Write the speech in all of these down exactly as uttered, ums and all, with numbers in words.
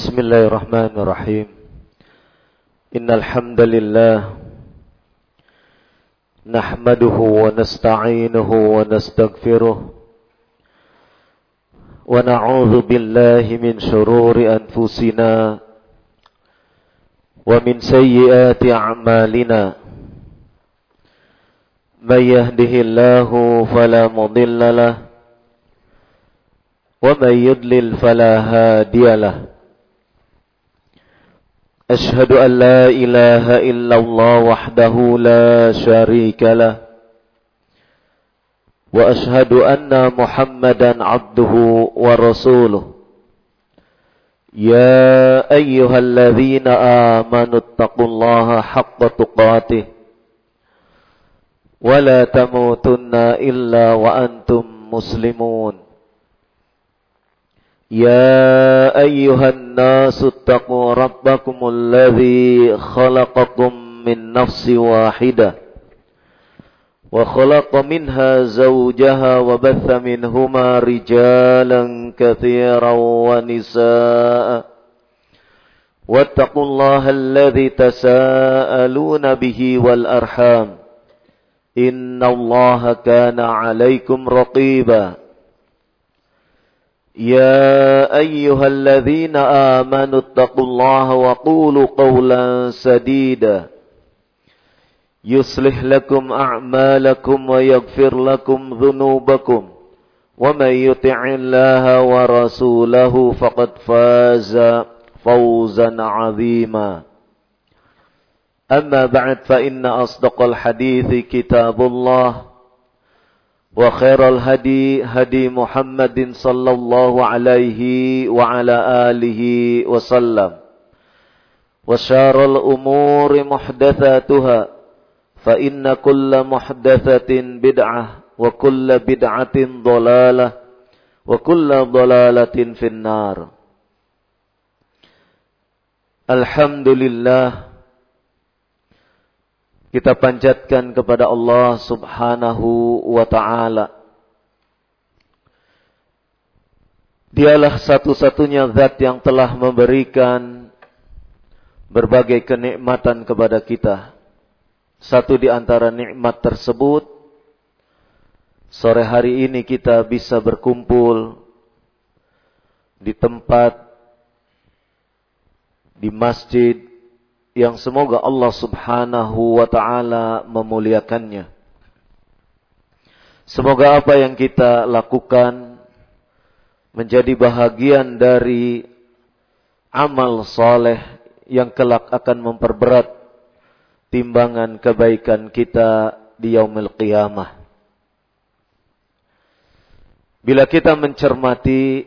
Bismillahirrahmanirrahim. Innal hamdalillah nahmaduhu wa nasta'inuhu wa nastaghfiruh wa na'udzu billahi min shururi anfusina wa min sayyiati a'malina. May yahdihillahu fala mudilla lahu wa may yudlil fala hadiya lahu. أشهد أن لا إله إلا الله وحده لا شريك له وأشهد أن محمدا عبده ورسوله يا أيها الذين آمنوا اتقوا الله حق تقاته ولا تموتن إلا وأنتم مسلمون يا أيها الناس اتقوا ربكم الذي خلقكم من نفس واحدة وخلق منها زوجها وبث منهما رجالا كثيرا ونساء واتقوا الله الذي تساءلون به والأرحام إن الله كان عليكم رقيبا يا أيها الذين آمنوا اتقوا الله وقولوا قولا سديدا يصلح لكم أعمالكم ويغفر لكم ذنوبكم ومن يطع الله ورسوله فقد فاز فوزا عظيما أما بعد فإن أصدق الحديث كتاب الله وخير الهدي هدي محمد صلى الله عليه وعلى آله وسلم وشار الأمور محدثاتها فإن كل محدثة بدعة وكل بدعة ضلالة وكل ضلالة في النار. Alhamdulillah, kita panjatkan kepada Allah Subhanahu wa ta'ala. Dialah satu-satunya zat yang telah memberikan berbagai kenikmatan kepada kita. Satu di antara nikmat tersebut, sore hari ini kita bisa berkumpul di tempat, di masjid yang semoga Allah Subhanahu wa ta'ala memuliakannya. Semoga apa yang kita lakukan menjadi bahagian dari amal saleh yang kelak akan memperberat timbangan kebaikan kita di yaumil qiyamah. Bila kita mencermati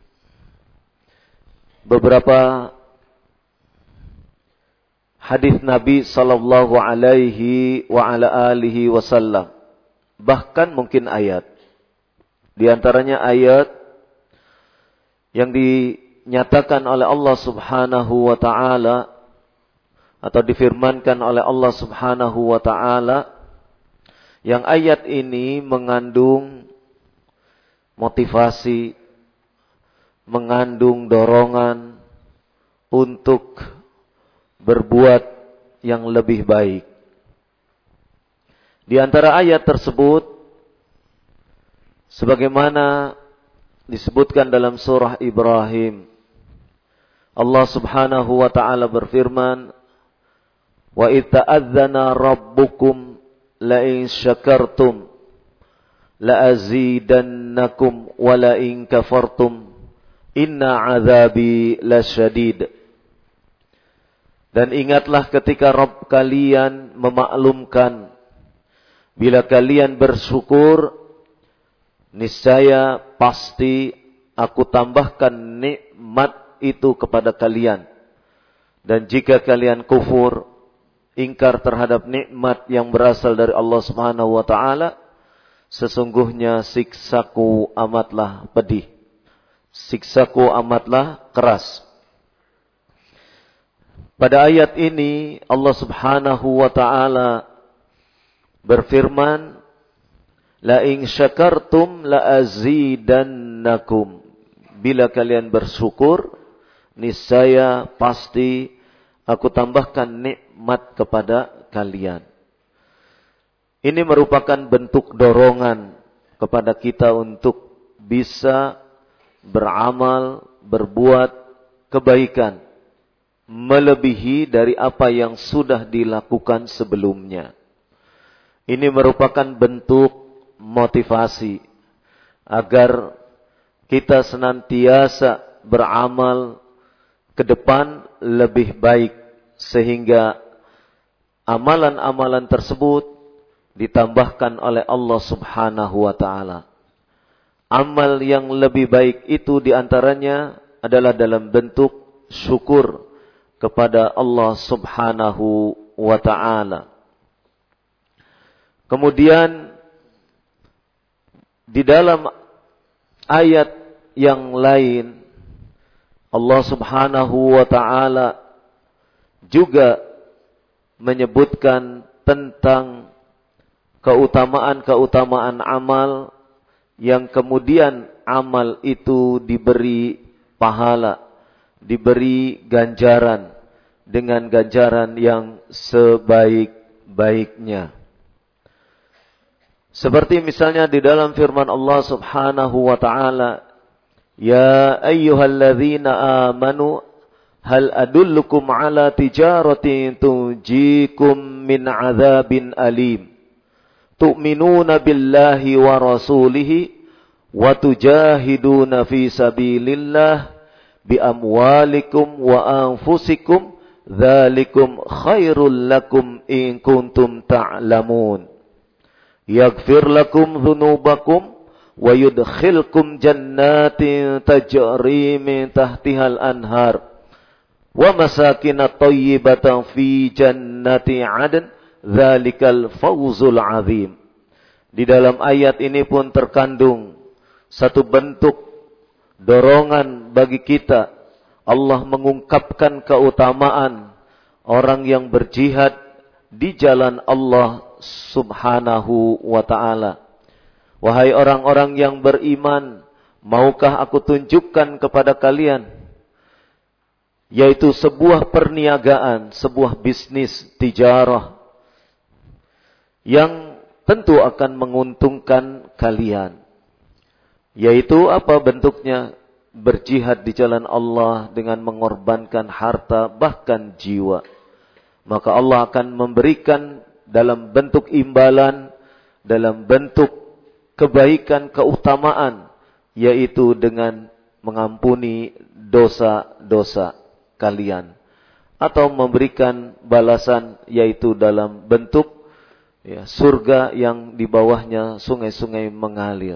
beberapa hadis Nabi sallallahu alaihi wa ala alihi wasallam, bahkan mungkin ayat. Di antaranya ayat yang dinyatakan oleh Allah Subhanahu wa taala atau difirmankan oleh Allah Subhanahu wa taala, yang ayat ini mengandung motivasi, mengandung dorongan untuk berbuat yang lebih baik. Di antara ayat tersebut, sebagaimana disebutkan dalam surah Ibrahim, Allah Subhanahu wa ta'ala berfirman, "Wa idh ta'adzana rabbukum la in syakartum la azidannakum wa la in kafartum inna 'adzabi lasyadid." Dan ingatlah ketika Rabb kalian memaklumkan, bila kalian bersyukur, niscaya pasti aku tambahkan nikmat itu kepada kalian. Dan jika kalian kufur, ingkar terhadap nikmat yang berasal dari Allah Subhanahu wa ta'ala, sesungguhnya siksaku amatlah pedih, siksaku amatlah keras. Pada ayat ini Allah Subhanahu wa ta'ala berfirman, la in syakartum la azidannakum. Bila kalian bersyukur, niscaya pasti aku tambahkan nikmat kepada kalian. Ini merupakan bentuk dorongan kepada kita untuk bisa beramal, berbuat kebaikan melebihi dari apa yang sudah dilakukan sebelumnya. Ini merupakan bentuk motivasi agar kita senantiasa beramal ke depan lebih baik, sehingga amalan-amalan tersebut ditambahkan oleh Allah Subhanahu wa taala. Amal yang lebih baik itu diantaranya adalah dalam bentuk syukur kepada Allah Subhanahu wa taala. Kemudian di dalam ayat yang lain Allah Subhanahu wa taala juga menyebutkan tentang keutamaan-keutamaan amal yang kemudian amal itu diberi pahala, diberi ganjaran dengan ganjaran yang sebaik-baiknya. Seperti misalnya di dalam firman Allah Subhanahu wa taala, "Ya ayyuhalladzina amanu hal adullukum ala tijaratin tunjikum min adzabin alim tu'minuna billahi wa rasulihi wa tujahiduna fi sabilillah bi amwalikum wa anfusikum dzalikum khairul lakum in kuntum ta'lamun yaghfir lakum dzunubakum wa yudkhilkum jannatin tajri min tahtihal anhar wa masakin thayyibatan fi jannati 'adn dzalikal fawzul 'azim." Di dalam ayat ini pun terkandung satu bentuk dorongan bagi kita. Allah mengungkapkan keutamaan orang yang berjihad di jalan Allah Subhanahu wa taala. Wahai orang-orang yang beriman, maukah aku tunjukkan kepada kalian, yaitu sebuah perniagaan, sebuah bisnis tijarah yang tentu akan menguntungkan kalian. Yaitu apa bentuknya? Berjihad di jalan Allah dengan mengorbankan harta bahkan jiwa. Maka Allah akan memberikan dalam bentuk imbalan, dalam bentuk kebaikan, keutamaan, yaitu dengan mengampuni dosa-dosa kalian. Atau memberikan balasan, yaitu dalam bentuk ya, surga yang di bawahnya sungai-sungai mengalir.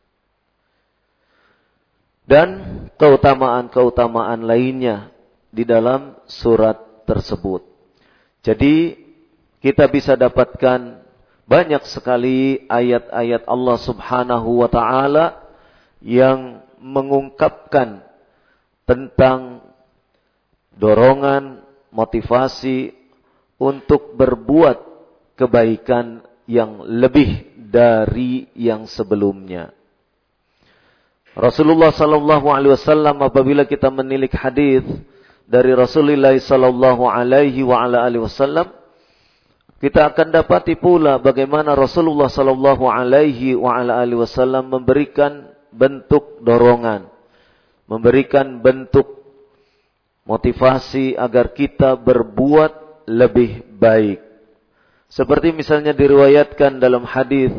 Dan keutamaan-keutamaan lainnya di dalam surat tersebut. Jadi kita bisa dapatkan banyak sekali ayat-ayat Allah Subhanahu wa taala yang mengungkapkan tentang dorongan, motivasi untuk berbuat kebaikan yang lebih dari yang sebelumnya. Rasulullah sallallahu alaihi wasallam, apabila kita menilik hadis dari Rasulullah sallallahu alaihi wa ala alihi wasallam, kita akan dapati pula bagaimana Rasulullah sallallahu alaihi wa ala alihi wasallam memberikan bentuk dorongan, memberikan bentuk motivasi agar kita berbuat lebih baik. Seperti misalnya diriwayatkan dalam hadis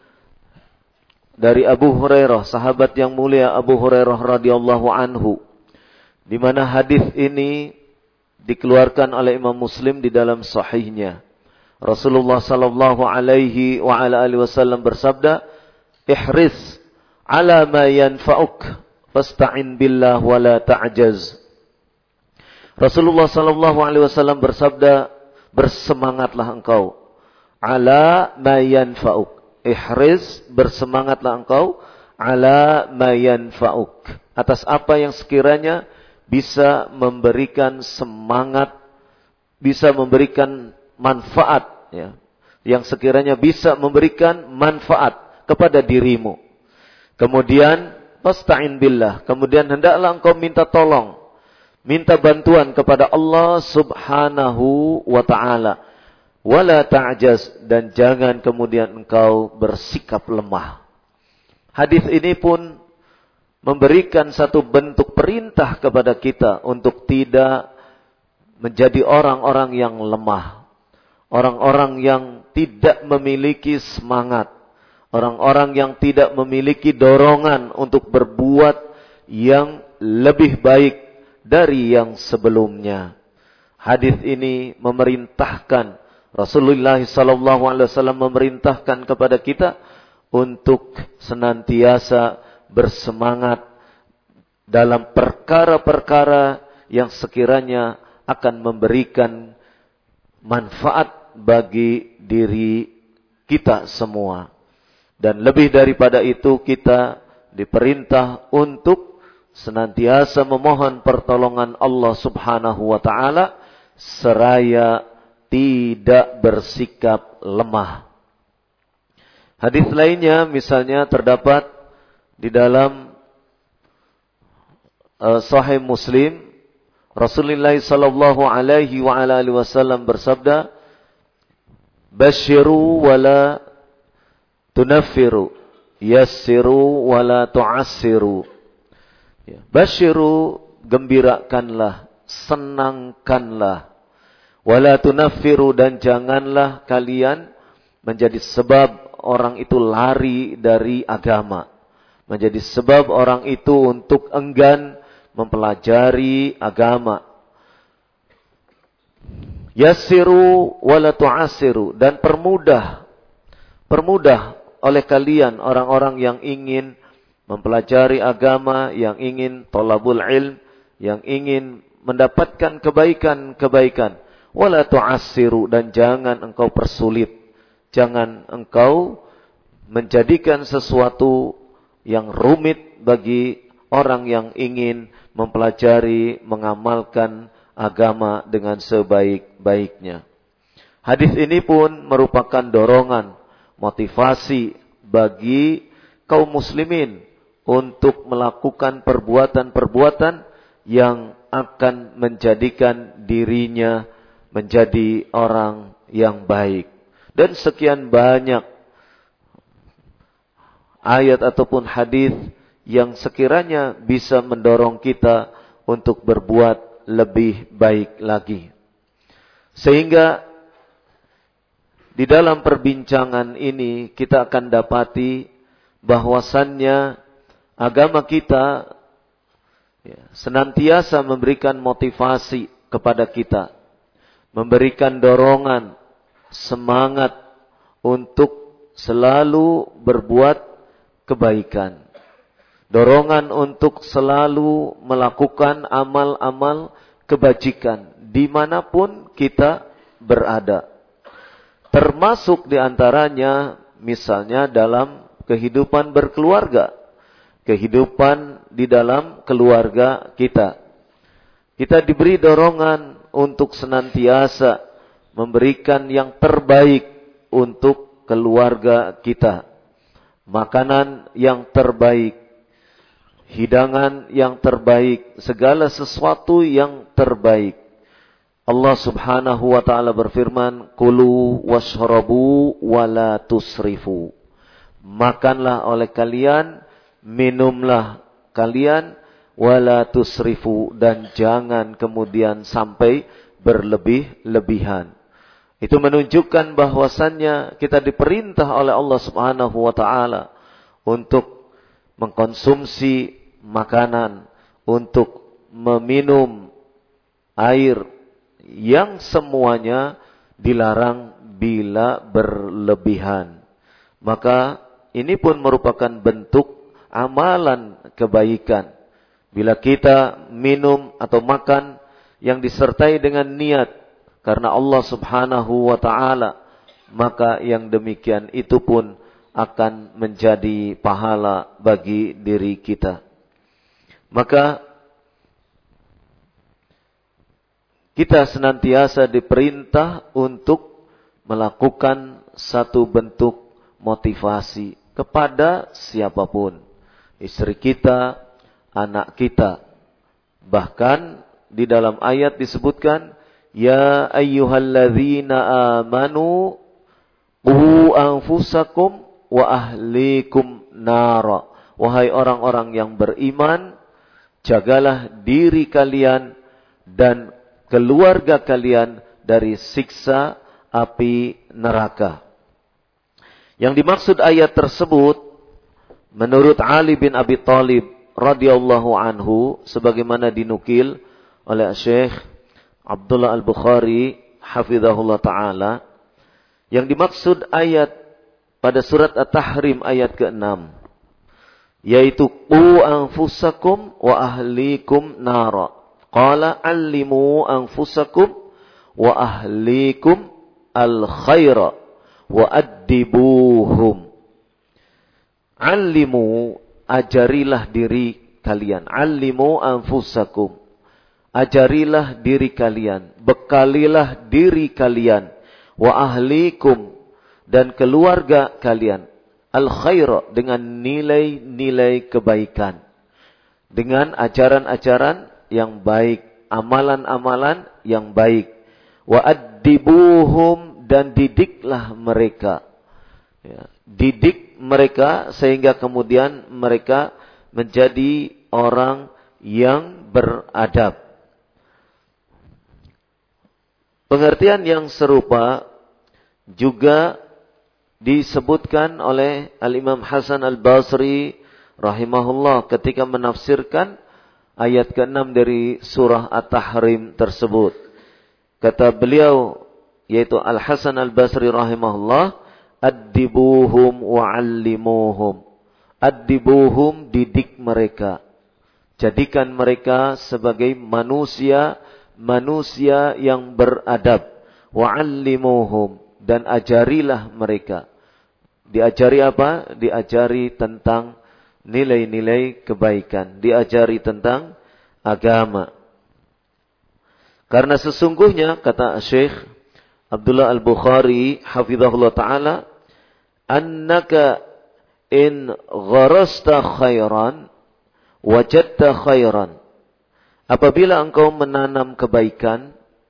dari Abu Hurairah, sahabat yang mulia Abu Hurairah radhiyallahu anhu, di mana hadis ini dikeluarkan oleh Imam Muslim di dalam sahihnya. Rasulullah sallallahu alaihi wa ala alihi wasallam bersabda, "Ihris ala ma yanfa'uk fasta'in billah wa la ta'jaz." Rasulullah sallallahu alaihi wasallam bersabda, bersemangatlah engkau ala ma yanfa'uk. Ihris, bersemangatlah engkau ala ma yanfa'uk, atas apa yang sekiranya bisa memberikan semangat, bisa memberikan manfaat, ya, yang sekiranya bisa memberikan manfaat kepada dirimu. Kemudian fasta'in billah, kemudian hendaklah engkau minta tolong, minta bantuan kepada Allah Subhanahu wa ta'ala. Wala ta'jaz, dan jangan kemudian engkau bersikap lemah. Hadis ini pun memberikan satu bentuk perintah kepada kita untuk tidak menjadi orang-orang yang lemah. Orang-orang yang tidak memiliki semangat. Orang-orang yang tidak memiliki dorongan untuk berbuat yang lebih baik dari yang sebelumnya. Hadis ini memerintahkan, Rasulullah sallallahu alaihi wasallam memerintahkan kepada kita untuk senantiasa bersemangat dalam perkara-perkara yang sekiranya akan memberikan manfaat bagi diri kita semua. Dan lebih daripada itu, kita diperintah untuk senantiasa memohon pertolongan Allah Subhanahu wa ta'ala seraya tidak bersikap lemah. Hadis lainnya misalnya terdapat di dalam uh, Sahih Muslim, Rasulullah sallallahu alaihi wa ala alihi wasallam bersabda, "Basyiru wa la tunaffiru, yassiru wa la tu'assiru." Ya, basyiru, gembirakanlah, senangkanlah. Wa la tunaffiru, dan janganlah kalian menjadi sebab orang itu lari dari agama. Menjadi sebab orang itu untuk enggan mempelajari agama. Yassiru wala tu'assiru, dan permudah. Permudah oleh kalian orang-orang yang ingin mempelajari agama, yang ingin thalabul ilm, yang ingin mendapatkan kebaikan-kebaikan. Wala tu'assiru, dan jangan engkau persulit. Jangan engkau menjadikan sesuatu yang rumit bagi orang yang ingin mempelajari, mengamalkan agama dengan sebaik-baiknya. Hadis ini pun merupakan dorongan, motivasi bagi kaum muslimin untuk melakukan perbuatan-perbuatan yang akan menjadikan dirinya menjadi orang yang baik. Dan sekian banyak ayat ataupun hadis yang sekiranya bisa mendorong kita untuk berbuat lebih baik lagi. Sehingga di dalam perbincangan ini kita akan dapati bahwasannya agama kita ya, senantiasa memberikan motivasi kepada kita, memberikan dorongan, semangat untuk selalu berbuat kebaikan. Dorongan untuk selalu melakukan amal-amal kebajikan dimanapun kita berada. Termasuk diantaranya misalnya dalam kehidupan berkeluarga. Kehidupan di dalam keluarga kita. Kita diberi dorongan untuk senantiasa memberikan yang terbaik untuk keluarga kita. Makanan yang terbaik, hidangan yang terbaik, segala sesuatu yang terbaik. Allah Subhanahu wa ta'ala berfirman, "Kulu washrabu wa la tusrifu." Makanlah oleh kalian, minumlah kalian, wa la tusrifu, dan jangan kemudian sampai berlebih-lebihan. Itu menunjukkan bahwasannya kita diperintah oleh Allah Subhanahu wa ta'ala untuk mengkonsumsi makanan, untuk meminum air yang semuanya dilarang bila berlebihan. Maka ini pun merupakan bentuk amalan kebaikan. Bila kita minum atau makan yang disertai dengan niat karena Allah Subhanahu wa ta'ala, maka yang demikian itu pun akan menjadi pahala bagi diri kita. Maka kita senantiasa diperintah untuk melakukan satu bentuk motivasi kepada siapapun. Istri kita, anak kita, bahkan di dalam ayat disebutkan, ya ayyuhalladzina amanu qu anfusakum wa ahlikum nara. Wahai orang-orang yang beriman, jagalah diri kalian dan keluarga kalian dari siksa api neraka. Yang dimaksud ayat tersebut menurut Ali bin Abi Thalib radhiyallahu anhu sebagaimana dinukil oleh Syekh Abdullah Al-Bukhari hafizahullah taala, yang dimaksud ayat pada surat At-Tahrim ayat keenam, yaitu qu anfusakum wa ahlikum nara. Qala allimu anfusakum wa ahlikum al khaira wa addibuhum. Allimu, ajarilah diri kalian. Allimu anfusakum, ajarilah diri kalian, bekalilah diri kalian, wa ahlikum, dan keluarga kalian, al khaira, dengan nilai-nilai kebaikan, dengan ajaran-ajaran yang baik, amalan-amalan yang baik. Wa addibuhum, dan didiklah mereka. Ya, didik mereka sehingga kemudian mereka menjadi orang yang beradab. Pengertian yang serupa juga disebutkan oleh Al-Imam Hasan Al-Basri rahimahullah ketika menafsirkan ayat keenam dari surah At-Tahrim tersebut. Kata beliau, yaitu Al-Hasan Al-Basri rahimahullah, addibuhum wa'allimuhum. Addibuhum, didik mereka. Jadikan mereka sebagai manusia, manusia yang beradab. Wa'allimuhum, dan ajarilah mereka. Diajari apa? Diajari tentang nilai-nilai kebaikan. Diajari tentang agama. Karena sesungguhnya, kata Syekh Abdullah Al-Bukhari hafizahullah ta'ala, annaka in gharasta khairan wajadta khairan. Apabila engkau menanam kebaikan,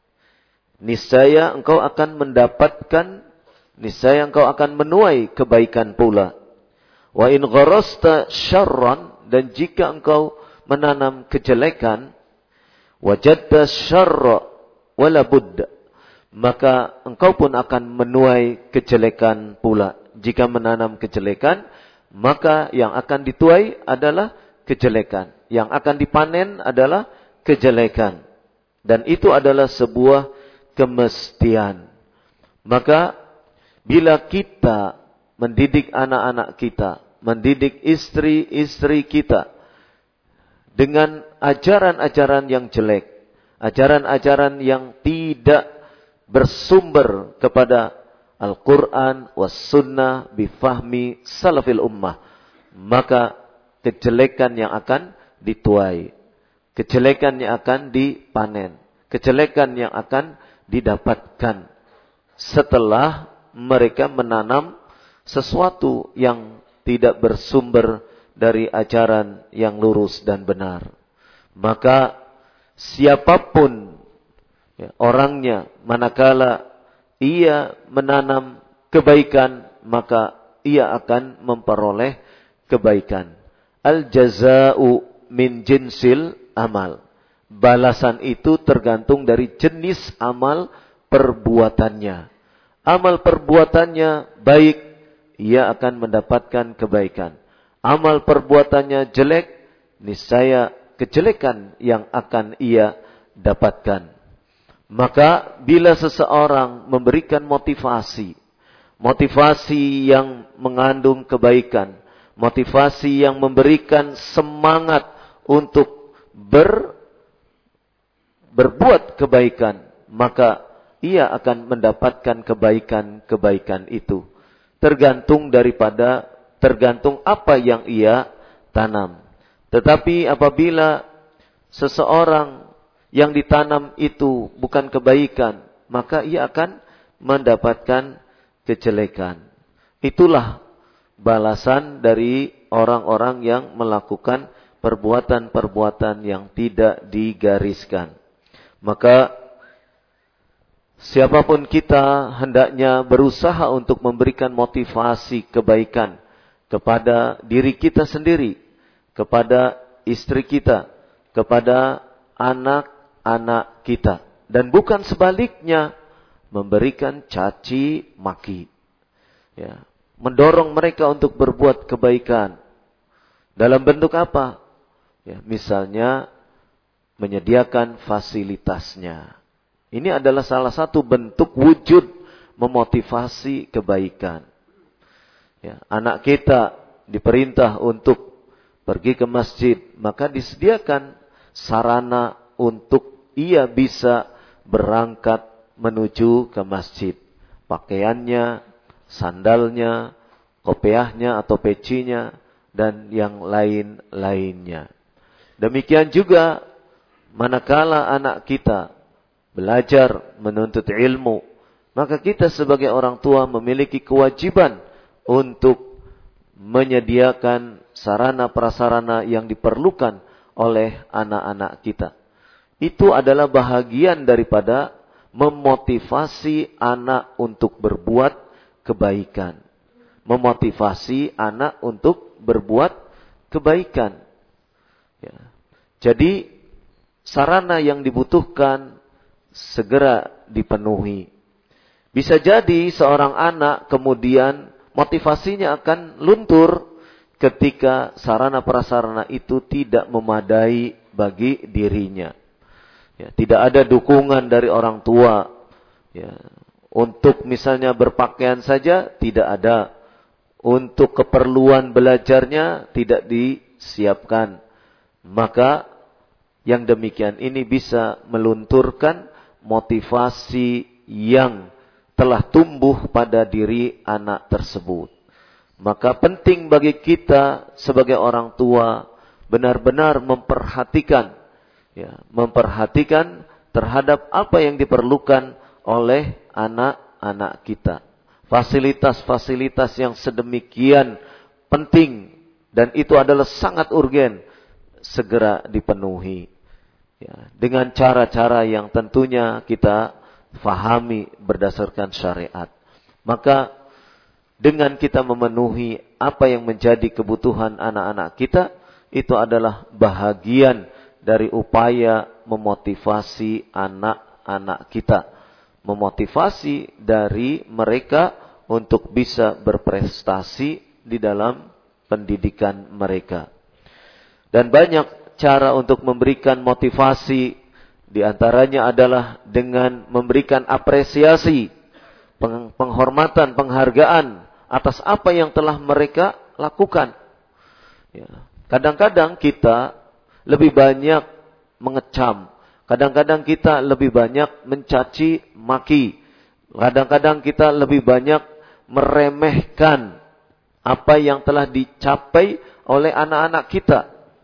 niscaya engkau akan mendapatkan, niscaya engkau akan menuai kebaikan pula. Wa in gharasta syarran, dan jika engkau menanam kejelekan, wajadta syarra wala budda, maka engkau pun akan menuai kejelekan pula. Jika menanam kejelekan, maka yang akan dituai adalah kejelekan. Yang akan dipanen adalah kejelekan. Dan itu adalah sebuah kemestian. Maka bila kita mendidik anak-anak kita, mendidik istri-istri kita dengan ajaran-ajaran yang jelek, ajaran-ajaran yang tidak bersumber kepada Al-Quran was sunnah bifahmi salafil ummah, maka kejelekan yang akan dituai, kejelekan yang akan dipanen, kejelekan yang akan didapatkan setelah mereka menanam sesuatu yang tidak bersumber dari ajaran yang lurus dan benar. Maka siapapun ya, orangnya, manakala ia menanam kebaikan, maka ia akan memperoleh kebaikan. Al-jaza'u min jinsil amal. Balasan itu tergantung dari jenis amal perbuatannya. Amal perbuatannya baik, ia akan mendapatkan kebaikan. Amal perbuatannya jelek, niscaya kejelekan yang akan ia dapatkan. Maka bila seseorang memberikan motivasi, motivasi yang mengandung kebaikan, motivasi yang memberikan semangat untuk ber, berbuat kebaikan, maka ia akan mendapatkan kebaikan-kebaikan itu. Tergantung daripada, tergantung apa yang ia tanam. Tetapi apabila seseorang yang ditanam itu bukan kebaikan, maka ia akan mendapatkan kejelekan. Itulah balasan dari orang-orang yang melakukan perbuatan-perbuatan yang tidak digariskan. Maka siapapun kita hendaknya berusaha untuk memberikan motivasi kebaikan kepada diri kita sendiri, kepada istri kita, kepada anak-anak kita. Dan bukan sebaliknya, memberikan caci maki. Ya, mendorong mereka untuk berbuat kebaikan. Dalam bentuk apa? Ya, misalnya menyediakan fasilitasnya. Ini adalah salah satu bentuk wujud memotivasi kebaikan. Ya, anak kita diperintah untuk pergi ke masjid, maka disediakan sarana untuk ia bisa berangkat menuju ke masjid. Pakaiannya, sandalnya, kopiahnya atau pecinya, dan yang lain-lainnya. Demikian juga manakala anak kita belajar menuntut ilmu, maka kita sebagai orang tua memiliki kewajiban untuk menyediakan sarana prasarana yang diperlukan oleh anak-anak kita. Itu adalah bahagian daripada memotivasi anak untuk berbuat kebaikan. Memotivasi anak untuk berbuat kebaikan. Ya. Jadi sarana yang dibutuhkan segera dipenuhi. Bisa jadi seorang anak kemudian motivasinya akan luntur ketika sarana prasarana itu tidak memadai bagi dirinya. Ya, tidak ada dukungan dari orang tua. Ya, untuk misalnya berpakaian saja tidak ada. Untuk keperluan belajarnya tidak disiapkan. Maka yang demikian ini bisa melunturkan motivasi yang telah tumbuh pada diri anak tersebut. Maka penting bagi kita sebagai orang tua benar-benar memperhatikan, ya, memperhatikan terhadap apa yang diperlukan oleh anak-anak kita. Fasilitas-fasilitas yang sedemikian penting dan itu adalah sangat urgen segera dipenuhi. Ya, dengan cara-cara yang tentunya kita fahami berdasarkan syariat. Maka dengan kita memenuhi apa yang menjadi kebutuhan anak-anak kita, itu adalah bahagian dari upaya memotivasi anak-anak kita. Memotivasi dari mereka untuk bisa berprestasi di dalam pendidikan mereka. Dan banyak cara untuk memberikan motivasi, di antaranya adalah dengan memberikan apresiasi, penghormatan, penghargaan atas apa yang telah mereka lakukan. Ya. Kadang-kadang kita lebih banyak mengecam, kadang-kadang kita lebih banyak mencaci maki, kadang-kadang kita lebih banyak meremehkan apa yang telah dicapai oleh anak-anak kita.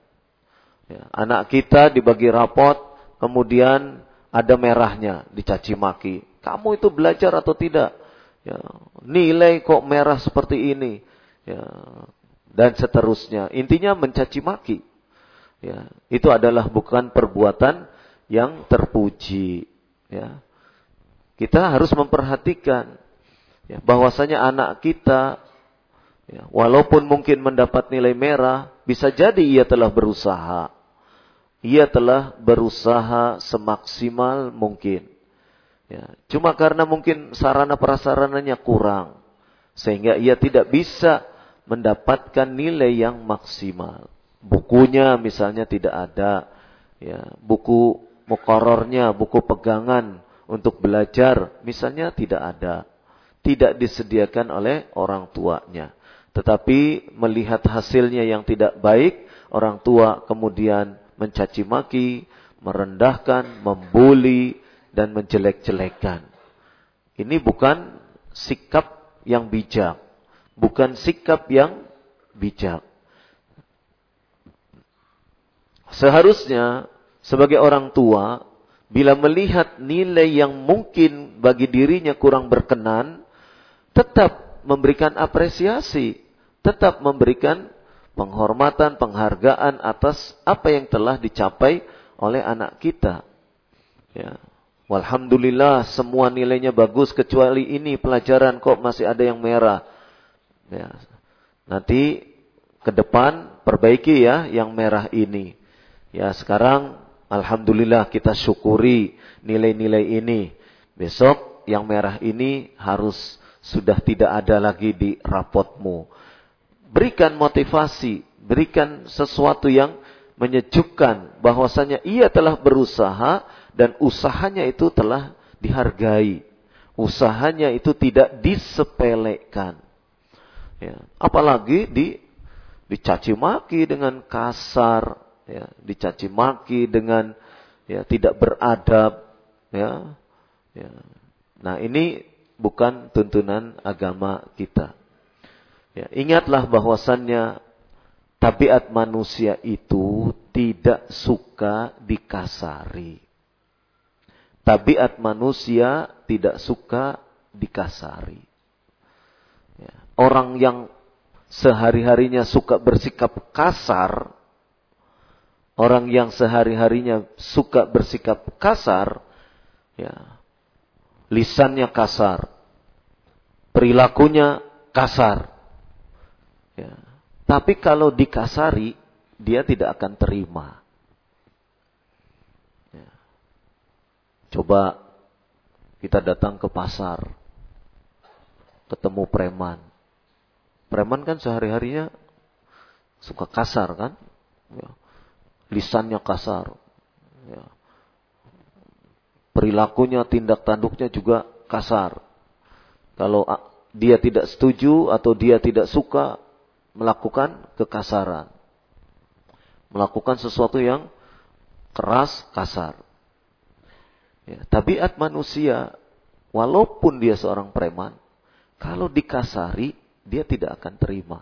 Ya, anak kita dibagi rapot, kemudian ada merahnya, dicaci maki. Kamu itu belajar atau tidak? Ya, nilai kok merah seperti ini? Ya, dan seterusnya. Intinya mencaci maki. Ya, itu adalah bukan perbuatan yang terpuji. Ya, kita harus memperhatikan ya, bahwasanya anak kita, ya, walaupun mungkin mendapat nilai merah, bisa jadi ia telah berusaha. Ia telah berusaha semaksimal mungkin. Ya, cuma karena mungkin sarana prasarananya kurang, sehingga ia tidak bisa mendapatkan nilai yang maksimal. Bukunya misalnya tidak ada, ya, buku muqarrarnya, buku pegangan untuk belajar misalnya tidak ada, tidak disediakan oleh orang tuanya. Tetapi melihat hasilnya yang tidak baik, orang tua kemudian mencaci maki, merendahkan, membuli, dan menjelek-jelekan. Ini bukan sikap yang bijak. Bukan sikap yang bijak. Seharusnya sebagai orang tua, bila melihat nilai yang mungkin bagi dirinya kurang berkenan, tetap memberikan apresiasi, tetap memberikan penghormatan, penghargaan atas apa yang telah dicapai oleh anak kita. Ya. Walhamdulillah semua nilainya bagus kecuali ini pelajaran kok masih ada yang merah. Ya. Nanti ke depan perbaiki ya yang merah ini. Ya sekarang alhamdulillah kita syukuri nilai-nilai ini. Besok yang merah ini harus sudah tidak ada lagi di rapotmu. Berikan motivasi, berikan sesuatu yang menyejukkan bahwasanya ia telah berusaha dan usahanya itu telah dihargai. Usahanya itu tidak disepelekan. Ya, apalagi di dicaci maki dengan kasar, ya, dicaci maki dengan ya tidak beradab, ya. Ya. Nah, ini bukan tuntunan agama kita. Ya, ingatlah bahwasannya tabiat manusia itu tidak suka dikasari. Tabiat manusia tidak suka dikasari. Ya. Orang yang sehari-harinya suka bersikap kasar, orang yang sehari-harinya suka bersikap kasar, ya, lisannya kasar, perilakunya kasar. Ya. Tapi kalau dikasari, dia tidak akan terima. Ya. Coba kita datang ke pasar, ketemu preman. Preman kan sehari-harinya suka kasar kan? Ya. Lisannya kasar. Ya. Perilakunya, tindak tanduknya juga kasar. Kalau dia tidak setuju atau dia tidak suka, melakukan kekasaran. Melakukan sesuatu yang keras, kasar. Ya, tabiat manusia, walaupun dia seorang preman, kalau dikasari, dia tidak akan terima.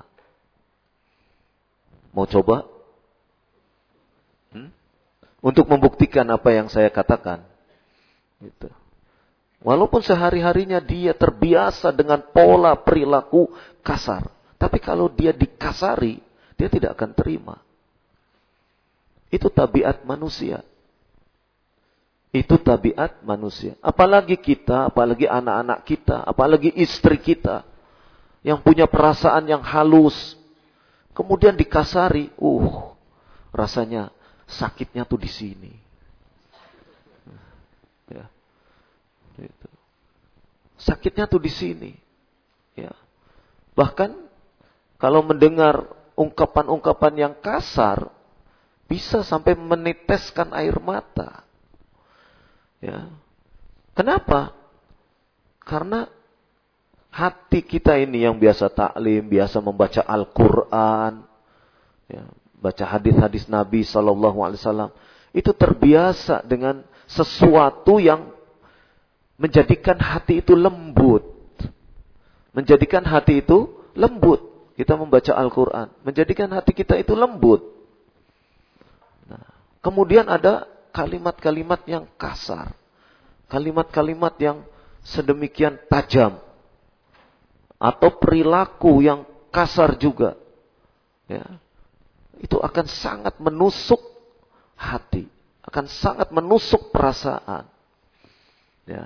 Mau coba? Hmm? Untuk membuktikan apa yang saya katakan. Gitu. Walaupun sehari-harinya dia terbiasa dengan pola perilaku kasar. Tapi kalau dia dikasari, dia tidak akan terima. Itu tabiat manusia. Itu tabiat manusia. Apalagi kita, apalagi anak-anak kita, apalagi istri kita. Yang punya perasaan yang halus. Kemudian dikasari, uh, rasanya sakitnya tuh di sini. Ya. Gitu. Sakitnya tuh di sini. Ya. Bahkan kalau mendengar ungkapan-ungkapan yang kasar, bisa sampai meneteskan air mata. Ya. Kenapa? Karena hati kita ini yang biasa taklim, biasa membaca Al-Quran, ya, baca hadis-hadis Nabi Sallallahu Alaihi Wasallam, itu terbiasa dengan sesuatu yang menjadikan hati itu lembut. Menjadikan hati itu lembut. Kita membaca Al-Quran. Menjadikan hati kita itu lembut. Nah, kemudian ada kalimat-kalimat yang kasar. Kalimat-kalimat yang sedemikian tajam. Atau perilaku yang kasar juga. Ya, itu akan sangat menusuk hati. Akan sangat menusuk perasaan. Ya.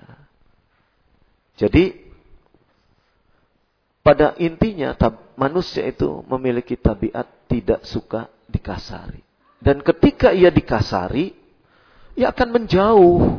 Jadi pada intinya tab, manusia itu memiliki tabiat tidak suka dikasari. Dan ketika ia dikasari, ia akan menjauh.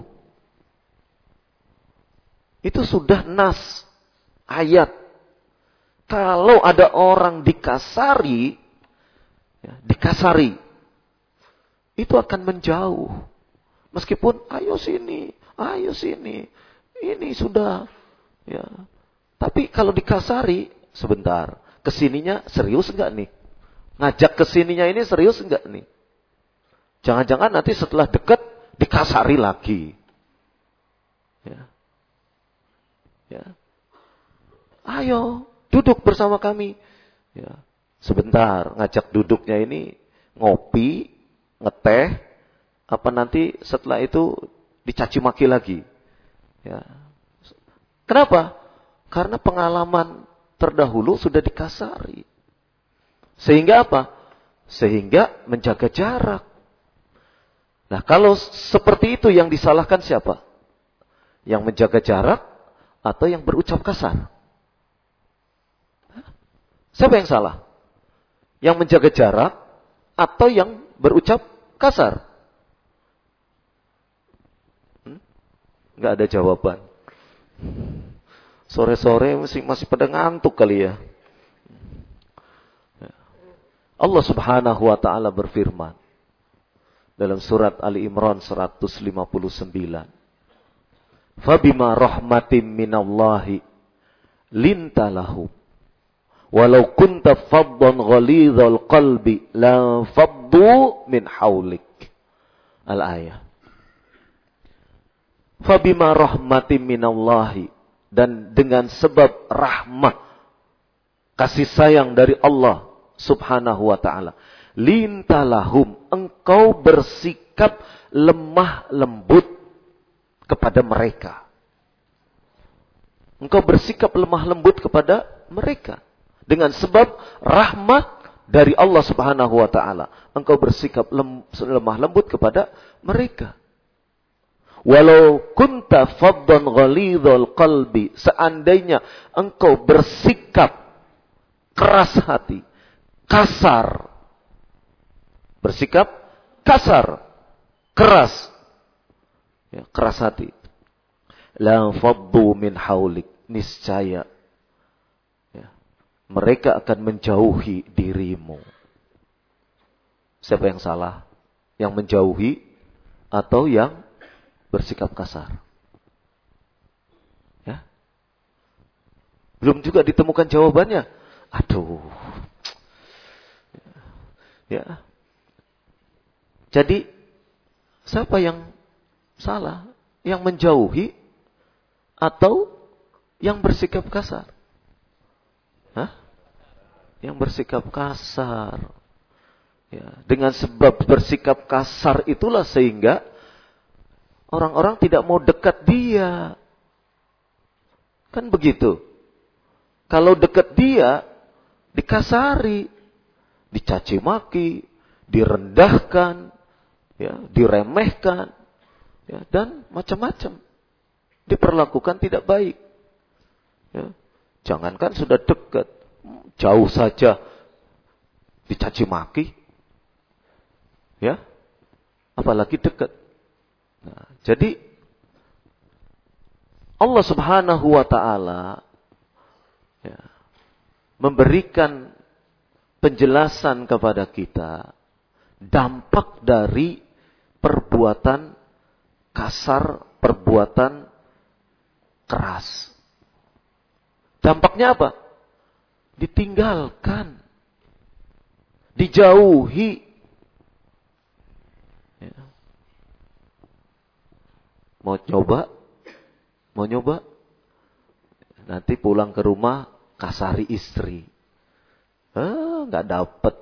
Itu sudah nas, ayat. Kalau ada orang dikasari, ya, dikasari, itu akan menjauh. Meskipun ayo sini, ayo sini, ini sudah, ya. Tapi kalau dikasari, sebentar, kesininya serius enggak nih? Ngajak kesininya ini serius enggak nih? Jangan-jangan nanti setelah dekat dikasari lagi. Ya. Ya. Ayo, duduk bersama kami. Ya. Sebentar, ngajak duduknya ini ngopi, ngeteh, apa nanti setelah itu dicaci maki lagi. Ya. Kenapa? Karena pengalaman terdahulu sudah dikasari. Sehingga apa? Sehingga menjaga jarak. Nah, kalau seperti itu yang disalahkan siapa? Yang menjaga jarak atau yang berucap kasar? Siapa yang salah? Yang menjaga jarak atau yang berucap kasar? Hmm? Nggak ada jawaban. Sore-sore masih, masih pada ngantuk kali ya. Allah Subhanahu wa taala berfirman dalam surat Ali Imran seratus lima puluh sembilan. Fabima rahmatin minallahi lintalahum walau kunta faddan ghalidhal qalbi la faddu min haulik. Al-ayah. Fabima rahmatin minallahi, dan dengan sebab rahmat kasih sayang dari Allah Subhanahu wa ta'ala, lintalahum, engkau bersikap lemah lembut kepada mereka. Engkau bersikap lemah lembut kepada mereka. Dengan sebab rahmat dari Allah Subhanahu wa ta'ala, engkau bersikap lem, lemah lembut kepada mereka. Walau kunta faddan ghalidhal qalbi, seandainya engkau bersikap keras hati, kasar, bersikap kasar, keras, ya, keras hati, la faddu min haulik, niscaya ya, mereka akan menjauhi dirimu. Siapa yang salah? Yang menjauhi atau yang bersikap kasar? Ya, belum juga ditemukan jawabannya. Aduh. Ya. Jadi siapa yang salah? Yang menjauhi atau yang bersikap kasar? Hah? Yang bersikap kasar. Ya, dengan sebab bersikap kasar itulah sehingga orang-orang tidak mau dekat dia. Kan begitu. Kalau dekat dia, dikasari, dicaci maki, direndahkan, ya, diremehkan, ya, dan macam-macam. Diperlakukan tidak baik. Ya. Jangankan sudah dekat, jauh saja dicaci maki, ya, apalagi dekat. Nah, jadi Allah Subhanahu wa ta'ala ya, memberikan penjelasan kepada kita dampak dari perbuatan kasar, perbuatan keras. Dampaknya apa? Ditinggalkan, dijauhi. Ya. Mau coba? Mau nyoba? Nanti pulang ke rumah kasari istri. Ah, nggak dapet.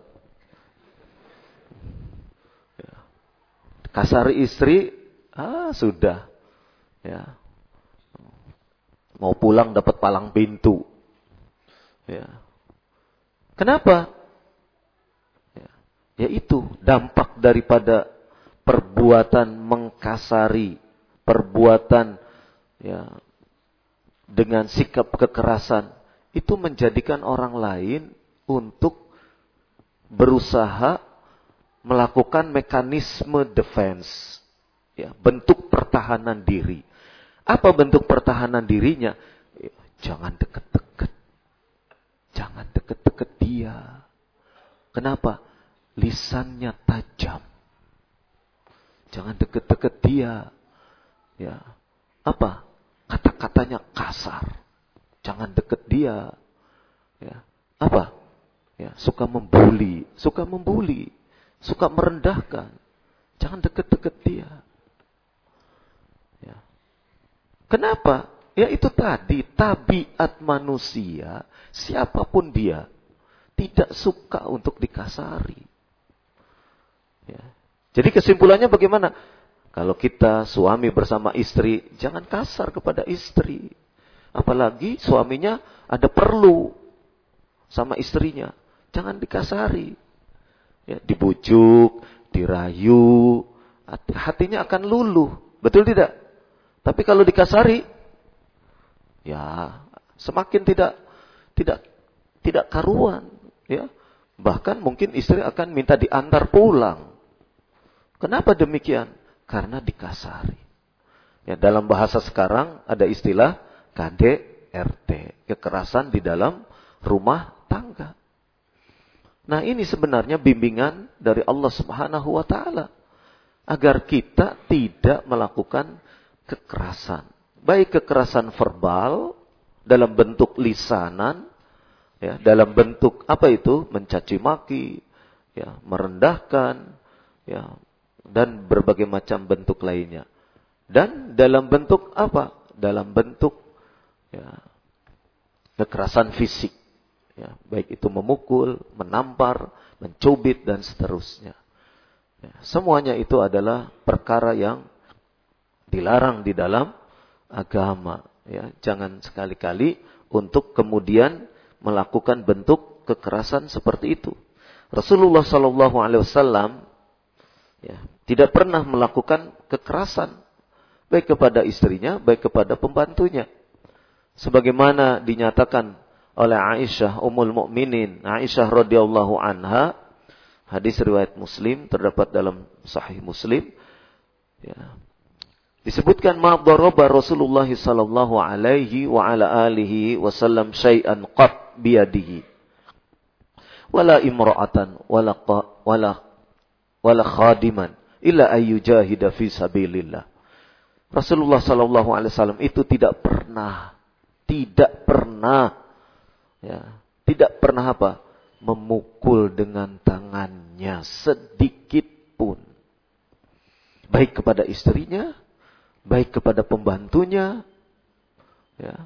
Ya. Kasari istri, ah sudah. Ya. Mau pulang dapat palang pintu. Ya. Kenapa? Ya. Ya itu dampak daripada perbuatan mengkasari, perbuatan ya dengan sikap kekerasan itu menjadikan orang lain untuk berusaha melakukan mekanisme defense, ya, bentuk pertahanan diri. Apa bentuk pertahanan dirinya? Ya, jangan deket-deket, jangan deket-deket dia. Kenapa? Lisannya tajam. Jangan deket-deket dia. Ya, apa? Kata-katanya kasar. Jangan deket dia. Ya, apa? Ya, suka membuli, suka membuli, suka merendahkan. Jangan deket-deket dia. Ya. Kenapa? Ya itu tadi, tabiat manusia, siapapun dia, tidak suka untuk dikasari. Ya. Jadi kesimpulannya bagaimana? Kalau kita suami bersama istri, jangan kasar kepada istri. Apalagi suaminya ada perlu sama istrinya. Jangan dikasari. Ya, dibujuk, dirayu, hatinya akan luluh. Betul tidak? Tapi kalau dikasari, ya semakin tidak tidak tidak karuan, ya. Bahkan mungkin istri akan minta diantar pulang. Kenapa demikian? Karena dikasari. Ya, dalam bahasa sekarang ada istilah K D R T, kekerasan di dalam rumah tangga. Nah, ini sebenarnya bimbingan dari Allah Subhanahu wa taala agar kita tidak melakukan kekerasan. Baik kekerasan verbal dalam bentuk lisanan, ya, dalam bentuk apa itu? Mencaci maki, ya, merendahkan, ya, dan berbagai macam bentuk lainnya. Dan dalam bentuk apa? Dalam bentuk, ya, kekerasan fisik, ya, baik itu memukul, menampar, mencubit dan seterusnya. Ya, semuanya itu adalah perkara yang dilarang di dalam agama. Ya, jangan sekali-kali untuk kemudian melakukan bentuk kekerasan seperti itu. Rasulullah Shallallahu Alaihi Wasallam ya, tidak pernah melakukan kekerasan baik kepada istrinya, baik kepada pembantunya. Sebagaimana dinyatakan oleh Aisyah Ummul Mukminin, Aisyah radhiyallahu anha, hadis riwayat Muslim terdapat dalam Sahih Muslim. Ya. Disebutkan ma daraba Rasulullah sallallahu alaihi wa ala alihi wasallam syai'an qat biyadihi wala imra'atan wala wala wala khadiman illa ayyujahida fi sabilillah. Rasulullah sallallahu alaihi wasallam itu tidak pernah tidak pernah ya, tidak pernah apa? Memukul dengan tangannya sedikit pun. Baik kepada istrinya, baik kepada pembantunya, ya,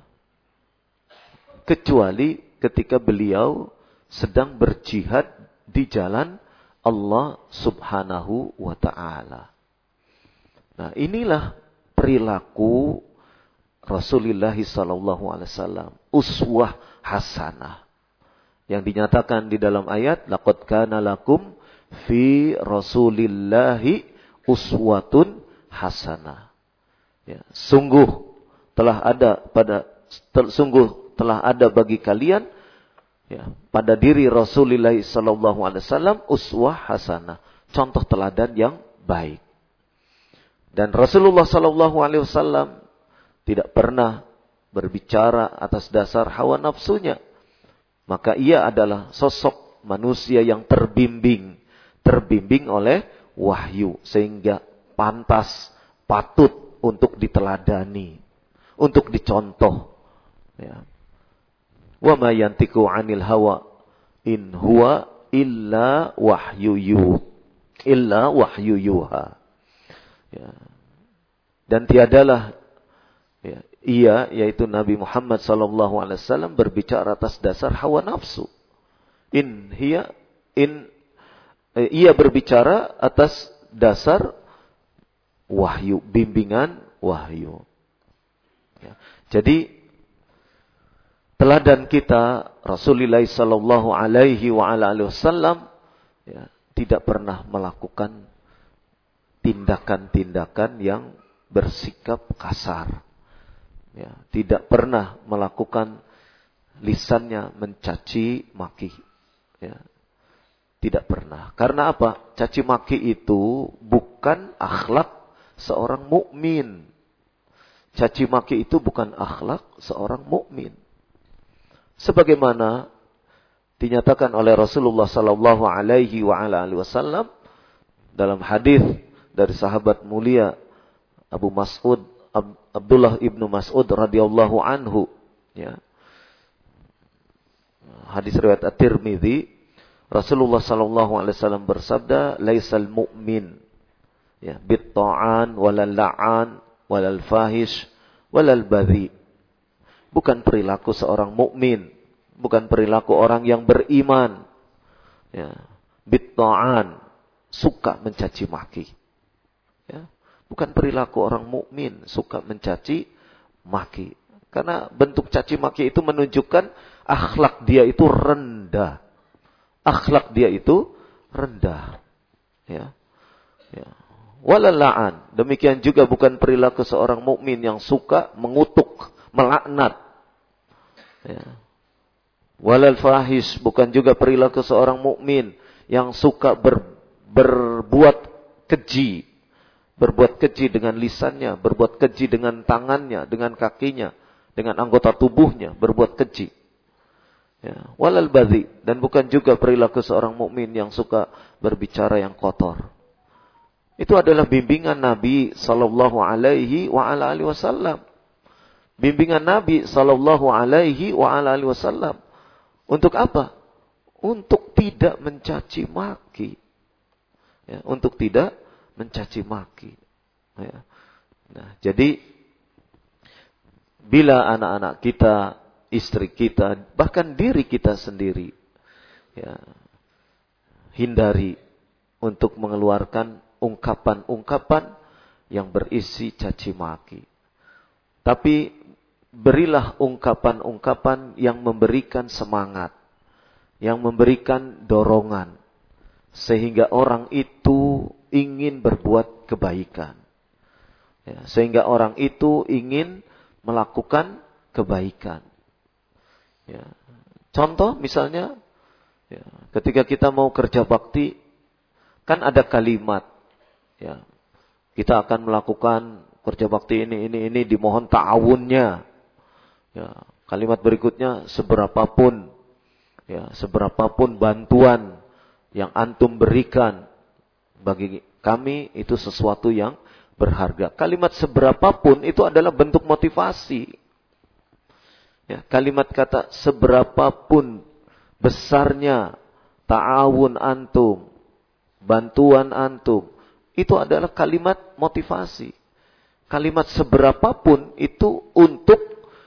kecuali ketika beliau sedang berjihad di jalan Allah Subhanahu wa ta'ala. Nah, inilah perilaku Rasulullah sallallahu alaihi wasallam, uswah hasanah. Yang dinyatakan di dalam ayat, laqad kana lakum fi Rasulillahi uswatun hasanah. Ya, sungguh telah ada pada ter, sungguh telah ada bagi kalian ya, pada diri Rasulullah sallallahu alaihi wasallam uswah hasanah, contoh teladan yang baik. Dan Rasulullah sallallahu alaihi wasallam tidak pernah berbicara atas dasar hawa nafsunya. Maka ia adalah sosok manusia yang terbimbing, terbimbing oleh wahyu sehingga pantas, patut untuk diteladani, untuk dicontoh. Ya. Wa ma yantiqu 'anil hawa in huwa illa wahyu yu illa wahyu yuha. Ya. Dan tiadalah ya, ia yaitu Nabi Muhammad sallallahu alaihi wasallam berbicara atas dasar hawa nafsu. In hiya in eh, ia berbicara atas dasar wahyu, bimbingan wahyu. Ya. Jadi teladan kita Rasulullah sallallahu alaihi wa ala alihi wasallam ya, tidak pernah melakukan tindakan-tindakan yang bersikap kasar. Ya, tidak pernah melakukan lisannya mencaci maki. Ya. Tidak pernah. Karena apa? Caci maki itu bukan akhlak seorang mukmin. Caci maki itu bukan akhlak seorang mukmin. Sebagaimana dinyatakan oleh Rasulullah sallallahu alaihi wa ala alihi wasallam dalam hadis dari sahabat mulia Abu Mas'ud Abdullah ibnu Mas'ud radhiyallahu anhu, ya. Hadis riwayat At-Tirmidzi, Rasulullah sallallahu alaihi wasallam bersabda, "Laisal mu'min ya bit-ta'an walal la'an walal fahish walal badhi." Bukan perilaku seorang mukmin, bukan perilaku orang yang beriman. Ya, bit-ta'an, suka mencaci maki. Ya. Bukan perilaku orang mukmin suka mencaci maki. Karena bentuk caci maki itu menunjukkan akhlak dia itu rendah. Akhlak dia itu rendah. Ya. Ya. Walala'an. Demikian juga bukan perilaku seorang mukmin yang suka mengutuk, melaknat. Ya. Walal fahish, bukan juga perilaku seorang mukmin yang suka ber, berbuat keji. Berbuat keji dengan lisannya, berbuat keji dengan tangannya, dengan kakinya, dengan anggota tubuhnya, berbuat keji. Ya. Walal badhi, dan bukan juga perilaku seorang mukmin yang suka berbicara yang kotor. Itu adalah bimbingan Nabi sallallahu alaihi wa ala alihi wasallam. Bimbingan Nabi sallallahu alaihi wa ala alihi wasallam. Untuk apa? Untuk tidak mencaci maki. Ya, untuk tidak mencaci maki. Ya. Nah, jadi bila anak-anak kita, istri kita, bahkan diri kita sendiri, ya, hindari untuk mengeluarkan ungkapan-ungkapan yang berisi caci maki. Tapi berilah ungkapan-ungkapan yang memberikan semangat, yang memberikan dorongan, sehingga orang itu ingin berbuat kebaikan. Ya, sehingga orang itu ingin melakukan kebaikan. Ya. Contoh misalnya, ya, ketika kita mau kerja bakti, kan ada kalimat. Ya, kita akan melakukan kerja bakti ini, ini, ini, dimohon ta'awunnya. Ya, kalimat berikutnya, seberapapun, ya, seberapapun bantuan yang antum berikan bagi kami itu sesuatu yang berharga. Kalimat seberapapun itu adalah bentuk motivasi. Ya, kalimat kata seberapapun besarnya ta'awun antum, bantuan antum, itu adalah kalimat motivasi. Kalimat seberapapun itu untuk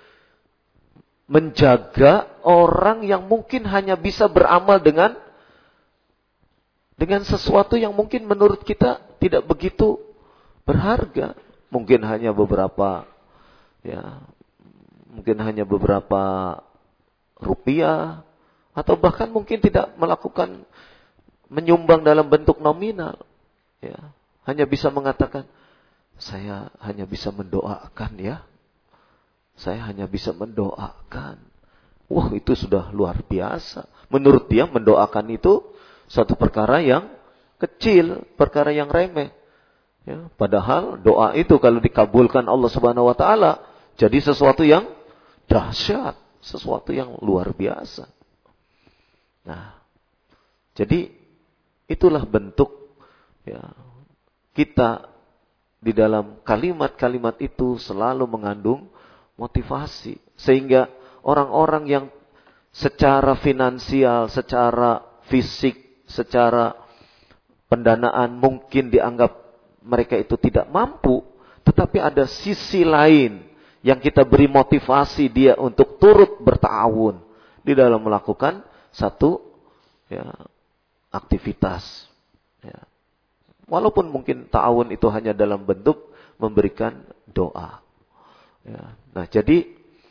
menjaga orang yang mungkin hanya bisa beramal dengan dengan sesuatu yang mungkin menurut kita tidak begitu berharga. Mungkin hanya beberapa, ya, mungkin hanya beberapa rupiah, atau bahkan mungkin tidak melakukan menyumbang dalam bentuk nominal. Ya. Hanya bisa mengatakan, saya hanya bisa mendoakan ya. Saya hanya bisa mendoakan. Wah, itu sudah luar biasa. Menurut dia mendoakan itu suatu perkara yang kecil, perkara yang remeh. Ya, padahal doa itu kalau dikabulkan Allah Subhanahu wa taala jadi sesuatu yang dahsyat, sesuatu yang luar biasa. Nah, jadi itulah bentuk, ya, kita di dalam kalimat-kalimat itu selalu mengandung motivasi. Sehingga orang-orang yang secara finansial, secara fisik, secara pendanaan mungkin dianggap mereka itu tidak mampu, tetapi ada sisi lain yang kita beri motivasi dia untuk turut berta'awun di dalam melakukan satu, ya, aktivitas. Ya. Walaupun mungkin ta'awun itu hanya dalam bentuk memberikan doa. Ya. Nah, jadi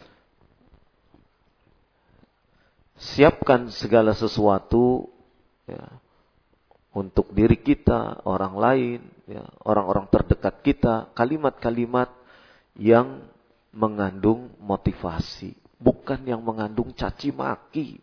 siapkan segala sesuatu, ya, untuk diri kita, orang lain, ya, orang-orang terdekat kita, kalimat-kalimat yang mengandung motivasi, bukan yang mengandung caci maki.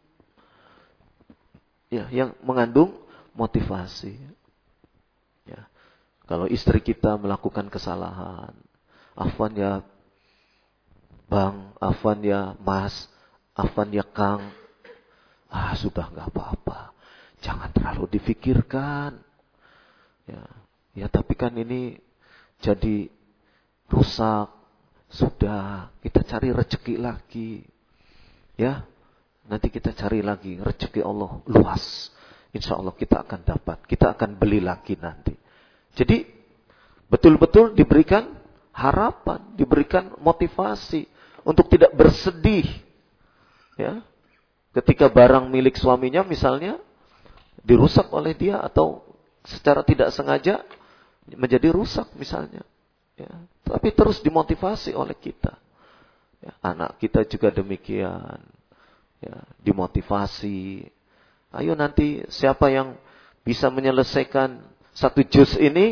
Ya, yang mengandung motivasi. Ya. Kalau istri kita melakukan kesalahan, afwan ya Bang, afwan ya Mas, afwan ya Kang. Ah, sudah enggak apa-apa. Jangan terlalu difikirkan. Ya, ya tapi kan ini jadi rusak. Sudah, kita cari rezeki lagi. Ya, nanti kita cari lagi. Rezeki Allah luas. Insya Allah kita akan dapat. Kita akan beli lagi nanti. Jadi, betul-betul diberikan harapan. Diberikan motivasi. Untuk tidak bersedih. Ya, ketika barang milik suaminya misalnya dirusak oleh dia atau secara tidak sengaja menjadi rusak misalnya. Ya, tapi terus dimotivasi oleh kita. Ya, anak kita juga demikian. Ya, dimotivasi. Ayo nanti siapa yang bisa menyelesaikan satu juz ini,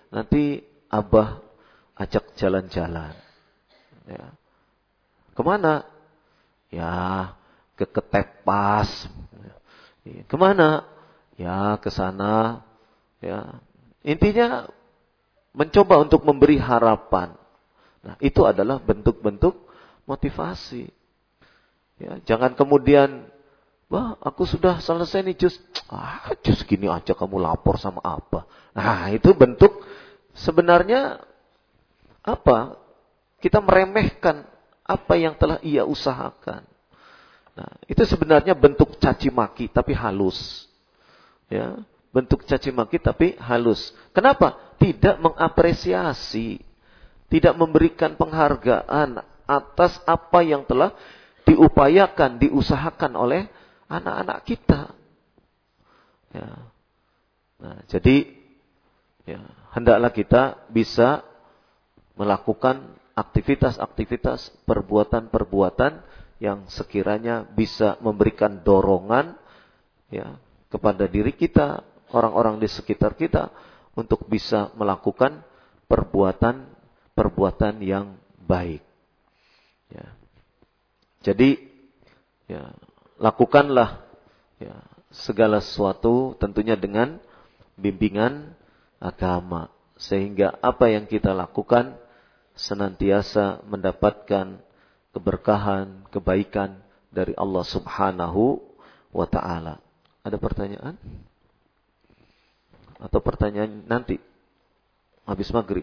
nanti abah ajak jalan-jalan. Ya. Kemana? Ya, ke Ketepas. Kemana? Ya, ke sana. Ya. Intinya mencoba untuk memberi harapan. Nah, itu adalah bentuk-bentuk motivasi. Ya, jangan kemudian, wah, aku sudah selesai nih jus. Ah, jus gini aja kamu lapor sama apa? Nah, itu bentuk sebenarnya apa? Kita meremehkan apa yang telah ia usahakan. Nah, itu sebenarnya bentuk caci maki tapi halus. Ya, bentuk caci maki tapi halus. Kenapa? Tidak mengapresiasi, tidak memberikan penghargaan atas apa yang telah diupayakan, diusahakan oleh anak-anak kita. Ya. Nah, jadi ya, hendaklah kita bisa melakukan aktivitas-aktivitas, perbuatan-perbuatan yang sekiranya bisa memberikan dorongan ya kepada diri kita, orang-orang di sekitar kita untuk bisa melakukan perbuatan-perbuatan yang baik. Ya. Jadi ya, lakukanlah ya, segala sesuatu tentunya dengan bimbingan agama sehingga apa yang kita lakukan senantiasa mendapatkan keberkahan, kebaikan dari Allah Subhanahu wa taala. Ada pertanyaan? Atau pertanyaan nanti habis maghrib?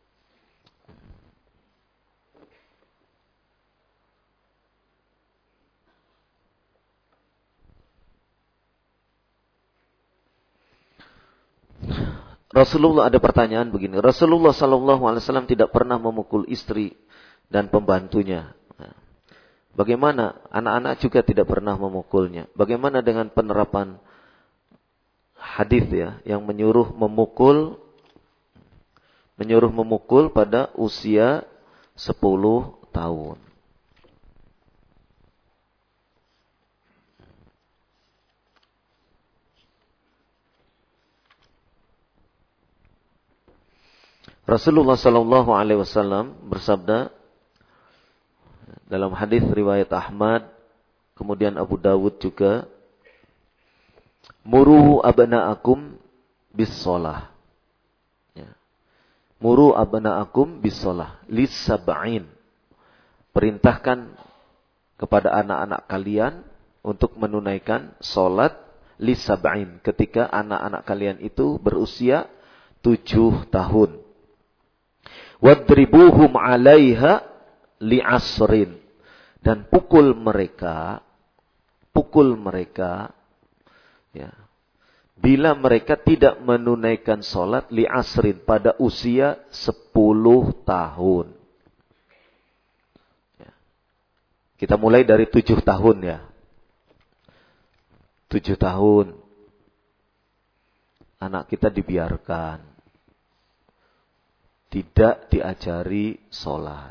Rasulullah ada pertanyaan begini. Rasulullah sallallahu alaihi wasallam tidak pernah memukul istri dan pembantunya. Bagaimana? Anak-anak juga tidak pernah memukulnya. Bagaimana dengan penerapan hadis ya yang menyuruh memukul menyuruh memukul pada usia sepuluh tahun? Rasulullah sallallahu alaihi wasallam bersabda dalam hadis riwayat Ahmad, kemudian Abu Dawud juga, muru abna'akum bis shalah. Ya. Muru abna'akum bis shalah lis sab'in. Perintahkan kepada anak-anak kalian untuk menunaikan salat lis sab'in ketika anak-anak kalian itu berusia tujuh tahun. Wadribuhum 'alaiha li'asrin, dan pukul mereka pukul mereka ya bila mereka tidak menunaikan salat li'asrin pada usia sepuluh tahun. Ya. Kita mulai dari tujuh tahun ya. tujuh tahun anak kita dibiarkan tidak diajari salat.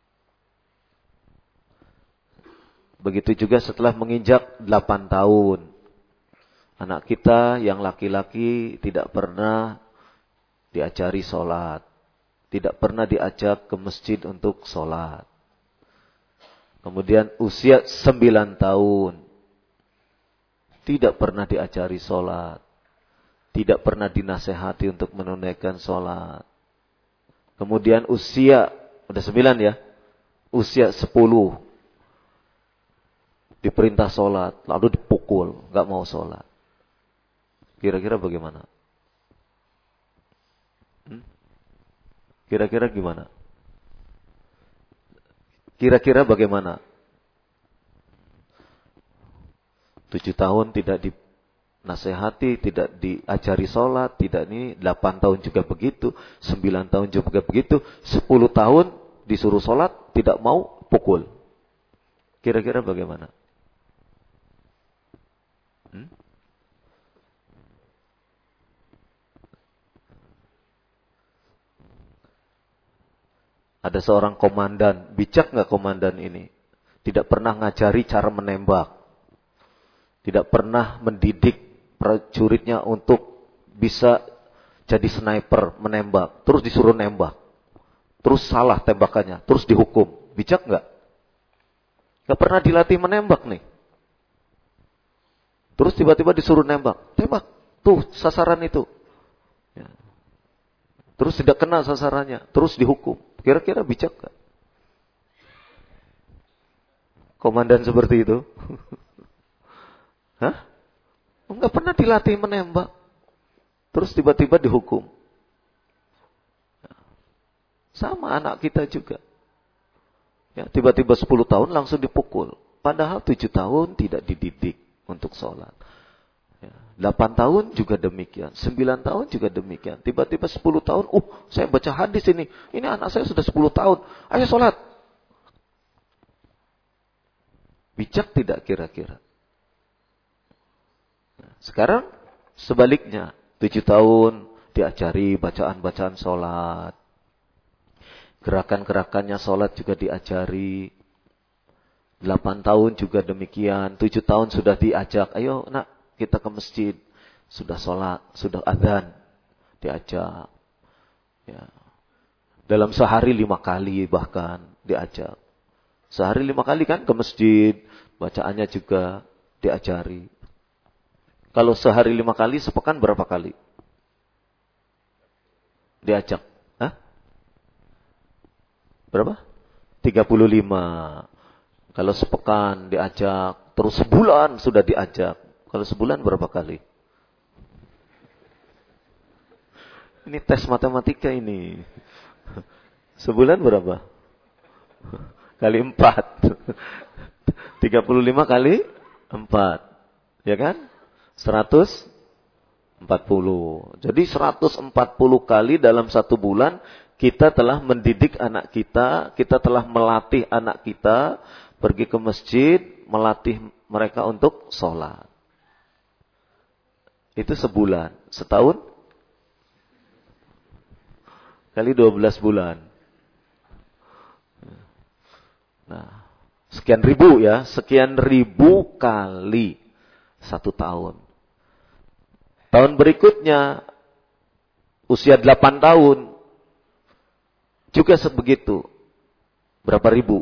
Begitu juga setelah menginjak delapan tahun. Anak kita yang laki-laki tidak pernah diajari sholat. Tidak pernah diajak ke masjid untuk sholat. Kemudian usia sembilan tahun. Tidak pernah diajari sholat. Tidak pernah dinasehati untuk menunaikan sholat. Kemudian usia, udah sembilan ya. Usia sepuluh. Diperintah sholat, lalu dipukul, gak mau sholat. Kira-kira bagaimana? Hmm? Kira-kira gimana? Kira-kira bagaimana? Tujuh tahun tidak dinasehati, tidak diajari sholat, tidak ini, delapan tahun juga begitu, sembilan tahun juga begitu, sepuluh tahun disuruh sholat, tidak mau, pukul. Kira-kira bagaimana? Hmm? Ada seorang komandan, bijak nggak komandan ini? Tidak pernah ngajari cara menembak, tidak pernah mendidik prajuritnya untuk bisa jadi sniper, menembak, terus disuruh nembak. Terus salah tembakannya, terus dihukum. Bijak nggak? Nggak pernah dilatih menembak nih. Terus tiba-tiba disuruh nembak. Tembak, tuh sasaran itu. Ya. Terus tidak kena sasarannya, terus dihukum. Kira-kira bijak nggak? Komandan seperti itu? Hah? Nggak pernah dilatih menembak. Terus tiba-tiba dihukum. Sama anak kita juga. Ya, tiba-tiba sepuluh tahun langsung dipukul. Padahal tujuh tahun tidak dididik untuk sholat. Ya, delapan tahun juga demikian. sembilan tahun juga demikian. Tiba-tiba sepuluh tahun, uh saya baca hadis ini. Ini anak saya sudah sepuluh tahun. Ayo sholat. Bijak tidak kira-kira? Nah, sekarang sebaliknya. tujuh tahun diajari bacaan-bacaan sholat. Gerakan-gerakannya sholat juga diajari. delapan tahun juga demikian. tujuh tahun sudah diajak. Ayo nak kita ke masjid. Sudah sholat, sudah adzan. Diajak. Ya. Dalam sehari lima kali bahkan diajak. Sehari lima kali kan ke masjid. Bacaannya juga diajari. Kalau sehari lima kali, sepekan berapa kali? Diajak. Hah? Berapa? tiga puluh lima. Kalau sepekan diajak, terus sebulan sudah diajak. Kalau sebulan berapa kali? Ini tes matematika ini. Sebulan berapa? Kali empat. tiga puluh lima kali empat. Ya kan? seratus empat puluh. Jadi seratus empat puluh kali dalam satu bulan kita telah mendidik anak kita, kita telah melatih anak kita pergi ke masjid, melatih mereka untuk sholat. Itu sebulan. Setahun? Kali dua belas bulan. Nah, sekian ribu ya, sekian ribu kali satu tahun. Tahun berikutnya, usia delapan tahun, juga sebegitu. Berapa ribu?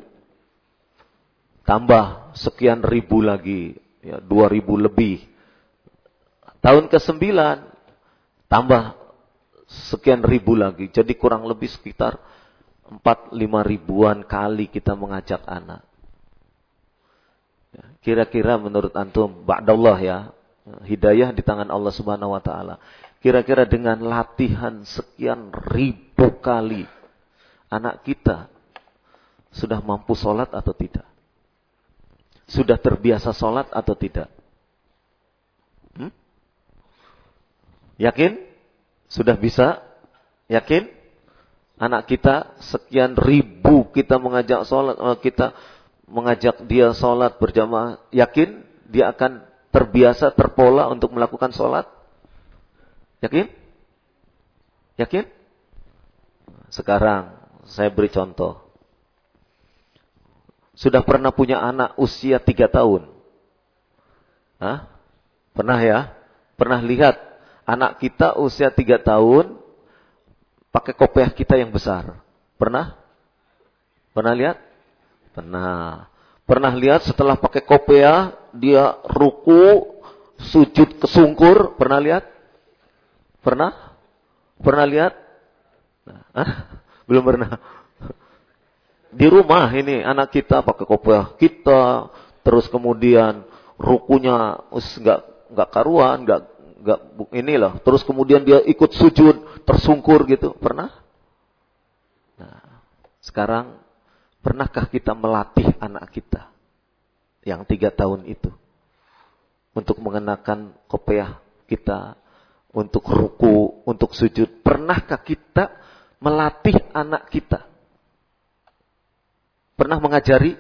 Tambah sekian ribu lagi, ya, dua ribu lebih. Tahun ke sembilan, tambah sekian ribu lagi. Jadi kurang lebih sekitar empat lima ribuan kali kita mengajak anak. Ya, kira-kira menurut antum, ba'dallah ya, hidayah di tangan Allah Subhanahu wa taala. Kira-kira dengan latihan sekian ribu kali, anak kita sudah mampu sholat atau tidak? Sudah terbiasa sholat atau tidak? Hmm? Yakin? Sudah bisa? Yakin? Anak kita sekian ribu kita mengajak sholat, kita mengajak dia sholat berjamaah, yakin dia akan terbiasa, terpola untuk melakukan sholat? Yakin? Yakin? Sekarang saya beri contoh. Sudah pernah punya anak usia tiga tahun? Hah? Pernah ya? Pernah lihat anak kita usia tiga tahun pakai kopiah kita yang besar? Pernah? Pernah lihat? Pernah. Pernah lihat setelah pakai kopiah dia ruku, sujud kesungkur? Pernah lihat? Pernah? Pernah lihat? Nah, belum pernah. Di rumah ini anak kita pakai kopiah kita, terus kemudian rukunya nggak nggak karuan, nggak nggak inilah. Terus kemudian dia ikut sujud, tersungkur gitu. Pernah? Nah, sekarang pernahkah kita melatih anak kita yang tiga tahun itu untuk mengenakan kopiah kita, untuk ruku, untuk sujud? Pernahkah kita melatih anak kita? Pernah mengajari?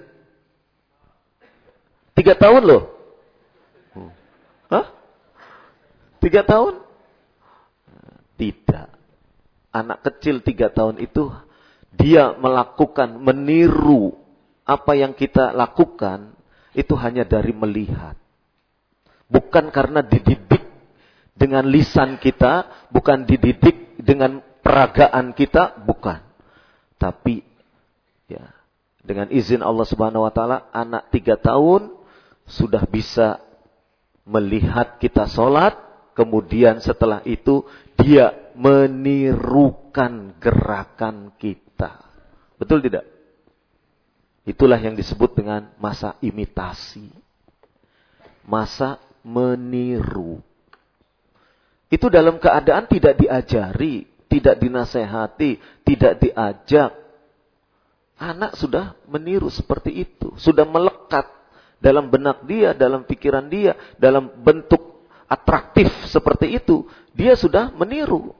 Tiga tahun loh. Hah? Tiga tahun? Tidak. Anak kecil tiga tahun itu dia melakukan, meniru apa yang kita lakukan itu hanya dari melihat. Bukan karena dididik dengan lisan kita, bukan dididik dengan peragaan kita, bukan. Tapi ya, dengan izin Allah Subhanahu wa taala, anak tiga tahun sudah bisa melihat kita sholat, kemudian setelah itu dia menirukan gerakan kita. Betul tidak? Itulah yang disebut dengan masa imitasi. Masa meniru. Itu dalam keadaan tidak diajari, tidak dinasehati, tidak diajak. Anak sudah meniru seperti itu. Sudah melekat dalam benak dia, dalam pikiran dia, dalam bentuk atraktif seperti itu. Dia sudah meniru.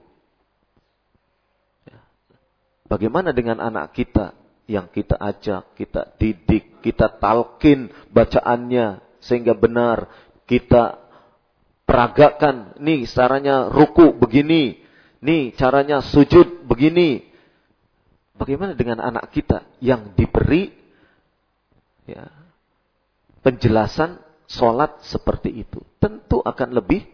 Bagaimana dengan anak kita yang kita ajak, kita didik, kita talqin bacaannya sehingga benar, kita peragakan, nih caranya ruku begini, nih caranya sujud begini. Bagaimana dengan anak kita yang diberi ya, penjelasan sholat seperti itu? Tentu akan lebih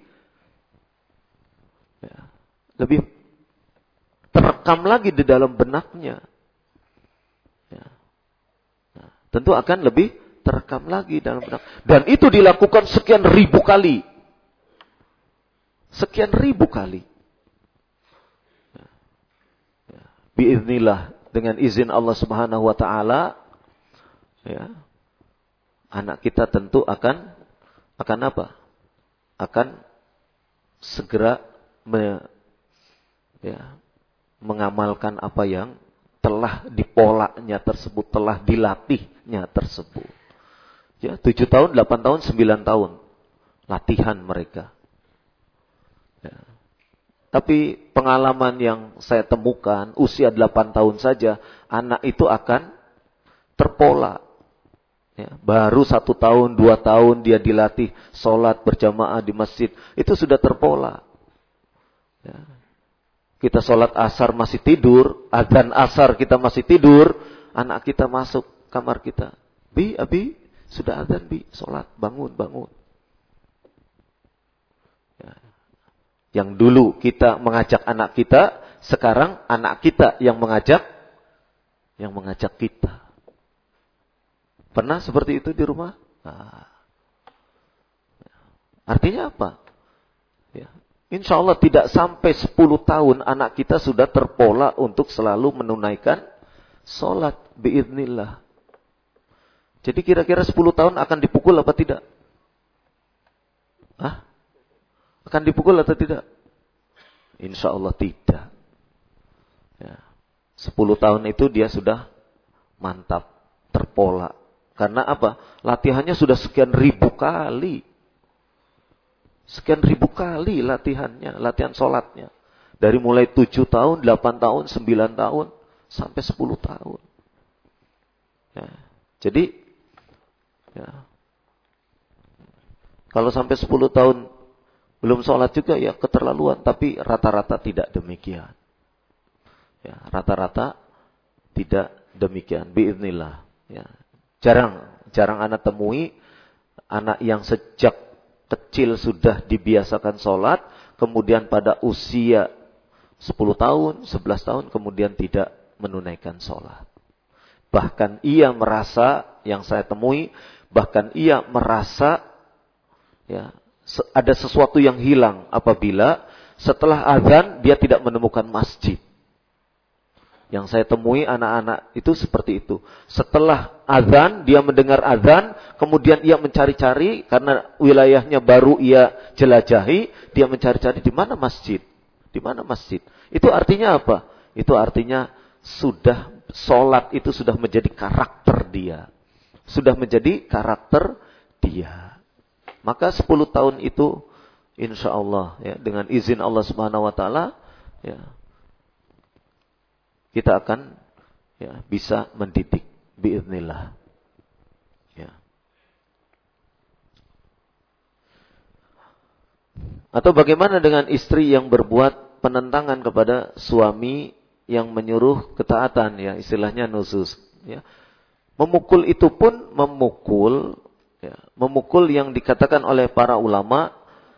ya, lebih terekam lagi di dalam benaknya. Ya. Nah, tentu akan lebih terekam lagi dalam benak. Dan itu dilakukan sekian ribu kali. Sekian ribu kali. Ya. Ya. Biiznillah, dengan izin Allah Subhanahu wa taala, ya, anak kita tentu akan akan apa? Akan segera me, ya, mengamalkan apa yang telah dipolanya tersebut, telah dilatihnya tersebut. Ya, tujuh tahun, delapan tahun, sembilan tahun latihan mereka. Ya. Tapi pengalaman yang saya temukan, usia delapan tahun saja, anak itu akan terpola. Ya, baru satu tahun, dua tahun dia dilatih sholat berjamaah di masjid, itu sudah terpola. Ya. Kita sholat asar masih tidur, adzan asar kita masih tidur, anak kita masuk kamar kita. Bi, abi, sudah adzan bi, sholat, bangun, bangun. Ya. Yang dulu kita mengajak anak kita, sekarang anak kita yang mengajak, yang mengajak kita. Pernah seperti itu di rumah? Nah. Artinya apa? Ya. Insya Allah tidak sampai sepuluh tahun anak kita sudah terpola untuk selalu menunaikan sholat biiznillah. Jadi kira-kira sepuluh tahun akan dipukul apa tidak? Hah? Akan dipukul atau tidak? Insya Allah tidak. Ya. sepuluh tahun itu dia sudah mantap, terpola. Karena apa? Latihannya sudah sekian ribu kali. Sekian ribu kali latihannya, latihan sholatnya. Dari mulai tujuh tahun, delapan tahun, sembilan tahun, sampai sepuluh tahun. Ya. Jadi, ya, kalau sampai sepuluh tahun belum sholat juga ya keterlaluan. Tapi rata-rata tidak demikian. Ya, rata-rata tidak demikian. Biiznillah. Ya. Jarang, jarang anak temui anak yang sejak kecil sudah dibiasakan sholat, kemudian pada usia sepuluh tahun, sebelas tahun, kemudian tidak menunaikan sholat. Bahkan ia merasa, yang saya temui, bahkan ia merasa ya, ada sesuatu yang hilang apabila setelah azan dia tidak menemukan masjid. Yang saya temui anak-anak itu seperti itu. Setelah azan, dia mendengar azan, kemudian ia mencari-cari, karena wilayahnya baru ia jelajahi, dia mencari-cari di mana masjid. Di mana masjid. Itu artinya apa? Itu artinya sudah, sholat itu sudah menjadi karakter dia. Sudah menjadi karakter dia. Maka sepuluh tahun itu, insya Allah, ya, dengan izin Allah Subhanahu Wa Taala, ya, kita akan ya, bisa mendidik biiznillah. Ya. Atau bagaimana dengan istri yang berbuat penentangan kepada suami yang menyuruh ketaatan, ya, istilahnya nusus, ya. Memukul itu pun memukul, ya, memukul yang dikatakan oleh para ulama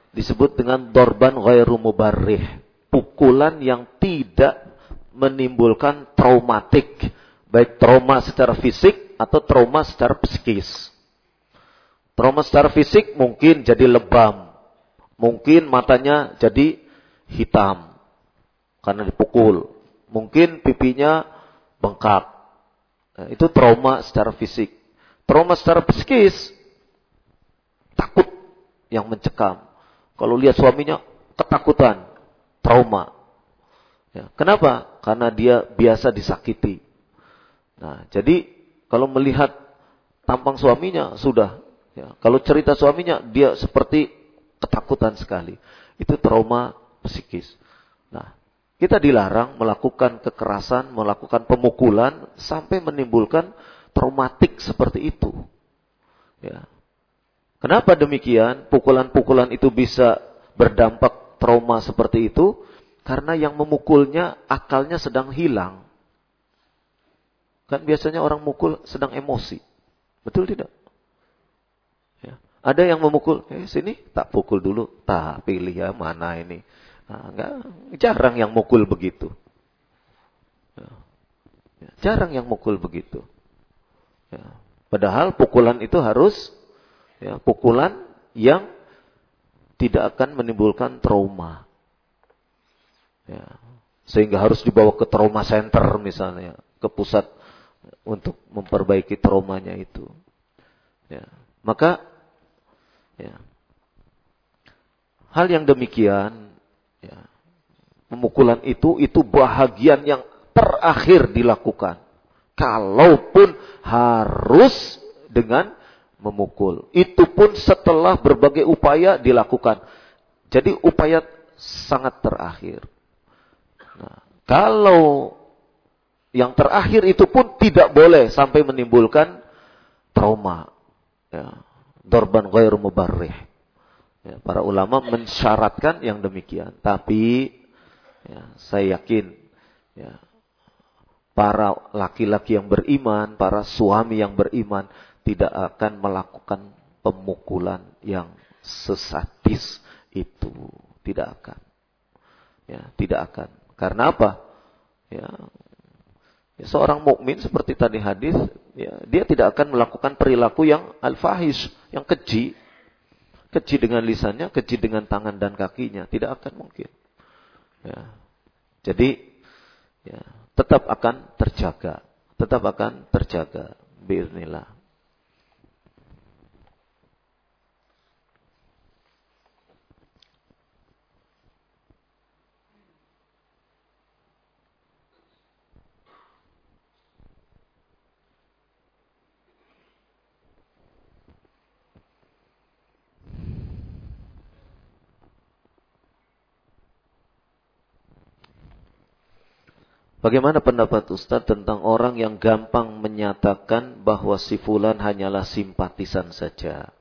disebut dengan dorban ghairu mubarrih, pukulan yang tidak menimbulkan traumatik, baik trauma secara fisik atau trauma secara psikis. Trauma secara fisik mungkin jadi lebam, mungkin matanya jadi hitam karena dipukul, mungkin pipinya bengkak. Nah, itu trauma secara fisik. Trauma secara psikis, takut yang mencekam. Kalau lihat suaminya ketakutan, trauma. Ya, kenapa? Karena dia biasa disakiti. Nah, jadi kalau melihat tampang suaminya sudah, ya, kalau cerita suaminya dia seperti ketakutan sekali. Itu trauma psikis. Nah, kita dilarang melakukan kekerasan, melakukan pemukulan sampai menimbulkan traumatik seperti itu. Ya. Kenapa demikian? Pukulan-pukulan itu bisa berdampak trauma seperti itu karena yang memukulnya akalnya sedang hilang. Kan biasanya orang mukul sedang emosi. Betul tidak? Ya. Ada yang memukul, eh sini tak pukul dulu, tak pilih ya mana ini. Nah, enggak, jarang yang mukul begitu. Ya. Ya, jarang yang mukul begitu. Ya. Padahal pukulan itu harus ya, pukulan yang tidak akan menimbulkan trauma. Ya. Sehingga harus dibawa ke trauma center misalnya, ke pusat untuk memperbaiki traumanya itu. Ya. Maka ya, hal yang demikian, ya, pemukulan itu itu bahagian yang terakhir dilakukan. Kalaupun harus dengan memukul. Itu pun setelah berbagai upaya dilakukan. Jadi upaya sangat terakhir. Nah, kalau yang terakhir itu pun tidak boleh sampai menimbulkan trauma. Ya, dorban ghairu mubarrih. Ya, para ulama mensyaratkan yang demikian. Tapi ya, saya yakin ya, para laki-laki yang beriman, para suami yang beriman tidak akan melakukan pemukulan yang sesadis itu, tidak akan. Ya, tidak akan. Karena apa? Ya, ya seorang mukmin seperti tadi hadis, ya, dia tidak akan melakukan perilaku yang al-fahish, yang keji. Keji dengan lisannya, keji dengan tangan dan kakinya, tidak akan mungkin. Ya. Jadi ya, tetap akan terjaga, tetap akan terjaga biiznillah. Bagaimana pendapat Ustaz tentang orang yang gampang menyatakan bahwa si fulan hanyalah simpatisan saja?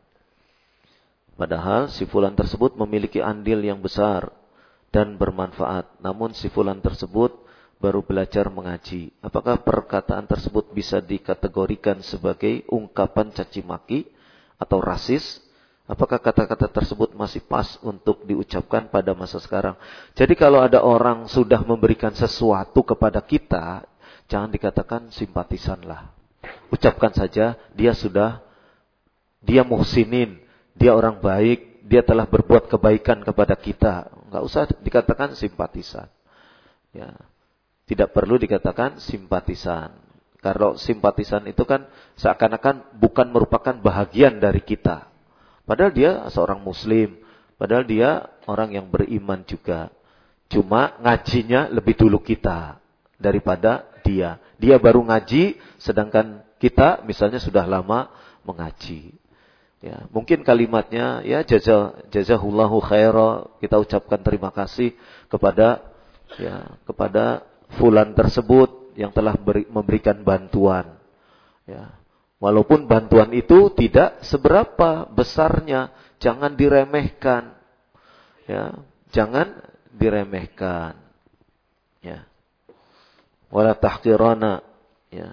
Padahal si fulan tersebut memiliki andil yang besar dan bermanfaat. Namun si fulan tersebut baru belajar mengaji. Apakah perkataan tersebut bisa dikategorikan sebagai ungkapan caci maki atau rasis? Apakah kata-kata tersebut masih pas untuk diucapkan pada masa sekarang? Jadi kalau ada orang sudah memberikan sesuatu kepada kita, jangan dikatakan simpatisanlah. Ucapkan saja, dia sudah, dia muhsinin, dia orang baik, dia telah berbuat kebaikan kepada kita. Enggak usah dikatakan simpatisan. Ya, tidak perlu dikatakan simpatisan. Kalau simpatisan itu kan seakan-akan bukan merupakan bahagian dari kita. Padahal dia seorang muslim. Padahal dia orang yang beriman juga. Cuma ngajinya lebih dulu kita daripada dia. Dia baru ngaji, sedangkan kita misalnya sudah lama mengaji. Ya, mungkin kalimatnya ya jaza, jazahullahu khaira, kita ucapkan terima kasih kepada ya kepada fulan tersebut yang telah beri, memberikan bantuan. Ya. Walaupun bantuan itu tidak seberapa besarnya, jangan diremehkan. Ya, jangan diremehkan. Ya. Wala tahqirana, ya.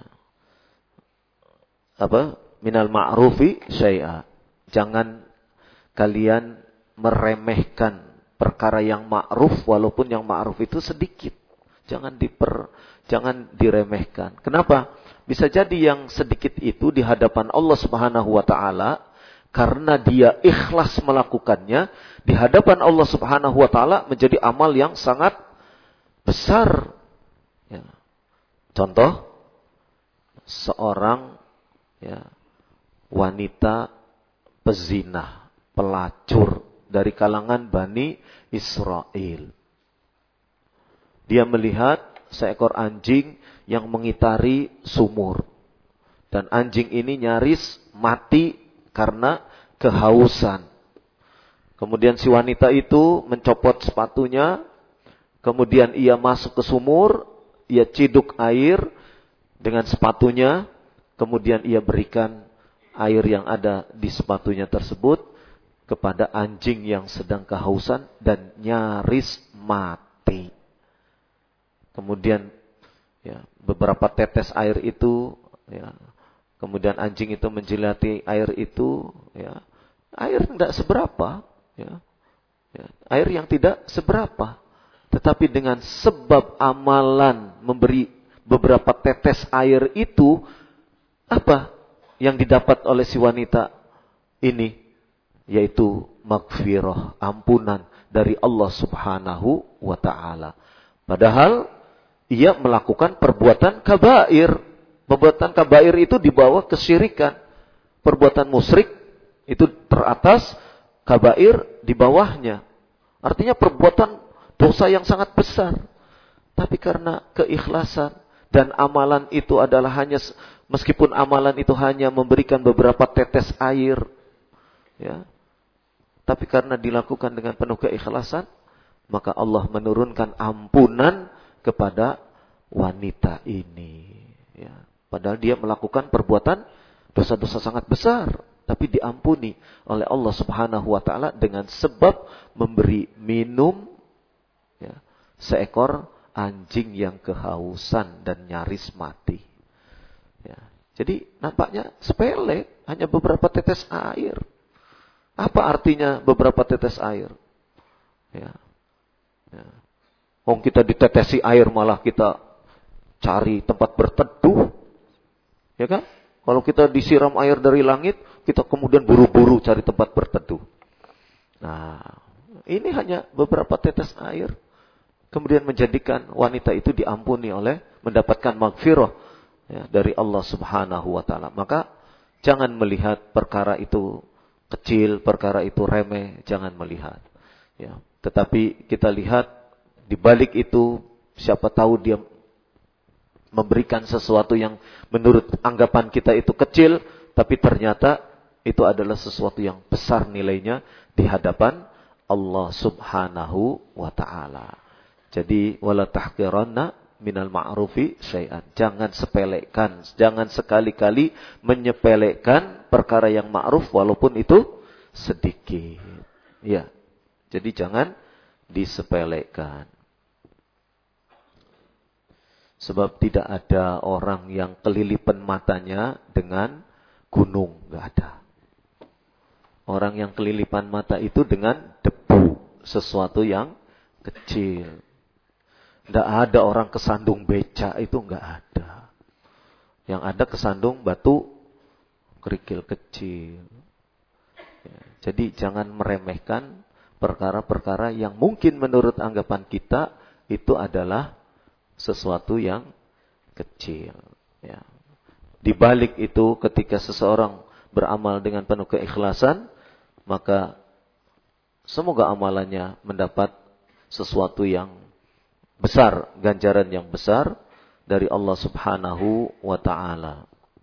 Apa? Minal ma'rufi syai'a. Jangan kalian meremehkan perkara yang ma'ruf walaupun yang ma'ruf itu sedikit. Jangan diper jangan diremehkan. Kenapa? Bisa jadi yang sedikit itu di hadapan Allah Subhanahu wa taala karena dia ikhlas melakukannya, di hadapan Allah Subhanahu wa taala menjadi amal yang sangat besar. Ya. Contoh, seorang ya, wanita pezina, pelacur dari kalangan Bani Israel. Dia melihat seekor anjing yang mengitari sumur. Dan anjing ini nyaris mati karena kehausan. Kemudian si wanita itu mencopot sepatunya. Kemudian ia masuk ke sumur. Ia ciduk air dengan sepatunya. Kemudian ia berikan air yang ada di sepatunya tersebut kepada anjing yang sedang kehausan dan nyaris mati. Kemudian ya, beberapa tetes air itu, ya, kemudian anjing itu menjilati air itu, ya, air tidak seberapa, ya, ya, air yang tidak seberapa, tetapi dengan sebab amalan memberi beberapa tetes air itu, apa yang didapat oleh si wanita ini? Yaitu maghfirah, ampunan dari Allah Subhanahu wa ta'ala. Padahal ia melakukan perbuatan kabair. Perbuatan kabair itu di bawah kesyirikan. Perbuatan musyrik itu teratas, kabair di bawahnya. Artinya perbuatan dosa yang sangat besar. Tapi karena keikhlasan dan amalan itu adalah hanya, meskipun amalan itu hanya memberikan beberapa tetes air, ya, tapi karena dilakukan dengan penuh keikhlasan, maka Allah menurunkan ampunan kepada wanita ini. Ya. Padahal dia melakukan perbuatan dosa-dosa sangat besar, tapi diampuni oleh Allah Subhanahu wa taala dengan sebab memberi minum ya, seekor anjing yang kehausan dan nyaris mati. Ya. Jadi nampaknya sepele, hanya beberapa tetes air. Apa artinya beberapa tetes air? Ya. Ya. Oh, kita ditetesi air malah kita cari tempat berteduh. Ya kan? Kalau kita disiram air dari langit, kita kemudian buru-buru cari tempat berteduh. Nah, ini hanya beberapa tetes air. Kemudian menjadikan wanita itu diampuni oleh, mendapatkan maghfirah ya, dari Allah Subhanahu wa ta'ala. Maka jangan melihat perkara itu kecil, perkara itu remeh, jangan melihat. Ya, tetapi kita lihat di balik itu, siapa tahu dia memberikan sesuatu yang menurut anggapan kita itu kecil, tapi ternyata itu adalah sesuatu yang besar nilainya di hadapan Allah Subhanahu wa ta'ala. Jadi wala tahqiranna minal ma'rufi syai'an. Jangan sepelekan, jangan sekali-kali menyepelekan perkara yang ma'ruf walaupun itu sedikit. Ya. Jadi jangan disepelekan. Sebab tidak ada orang yang kelilipan matanya dengan gunung. Tidak ada. Orang yang kelilipan mata itu dengan debu. Sesuatu yang kecil. Tidak ada orang kesandung beca, itu tidak ada. Yang ada kesandung batu kerikil kecil. Ya, jadi jangan meremehkan perkara-perkara yang mungkin menurut anggapan kita itu adalah sesuatu yang kecil. Ya. Di balik itu ketika seseorang beramal dengan penuh keikhlasan, maka semoga amalannya mendapat sesuatu yang besar, ganjaran yang besar dari Allah Subhanahu wa ta'ala.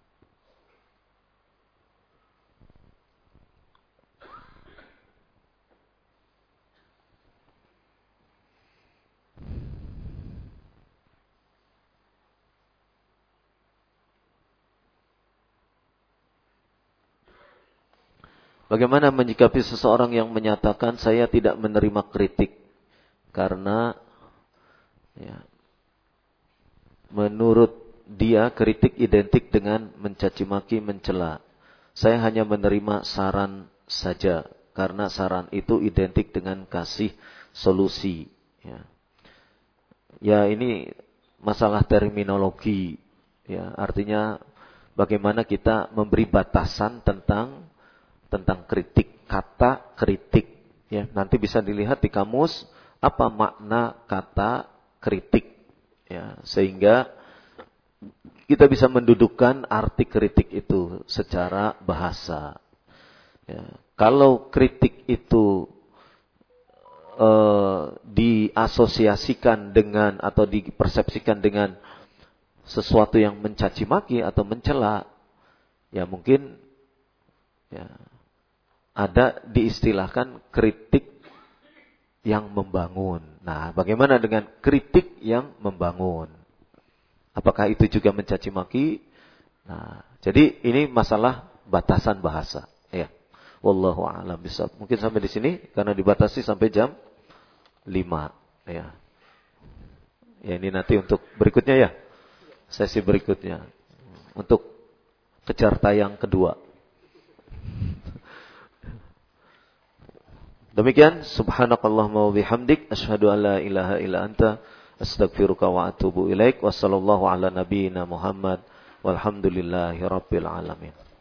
Bagaimana menyikapi seseorang yang menyatakan saya tidak menerima kritik karena ya, menurut dia kritik identik dengan mencaci maki, mencela. Saya hanya menerima saran saja. karena saran itu identik dengan kasih solusi. Ya, ya ini masalah terminologi. Ya, artinya bagaimana kita memberi batasan tentang tentang kritik, kata kritik. Ya, nanti bisa dilihat di kamus apa makna kata kritik. Ya, sehingga kita bisa mendudukkan arti kritik itu secara bahasa. Ya, kalau kritik itu e, diasosiasikan dengan atau dipersepsikan dengan sesuatu yang mencaci maki atau mencela, ya mungkin ya, ada diistilahkan kritik yang membangun. Nah, bagaimana dengan kritik yang membangun? Apakah itu juga mencaci maki? Nah, jadi ini masalah batasan bahasa. Ya, wallahu a'lam bishawab. Mungkin sampai di sini karena dibatasi sampai jam lima. Ya, ya ini nanti untuk berikutnya ya, sesi berikutnya untuk kejar tayang kedua. Demikian, subhanakallahumma wa bihamdik, asyhadu an la ilaha illa anta, astaghfiruka wa atubu ilaik. Wassallallahu ala nabiyyina Muhammad walhamdulillahi rabbil alamin.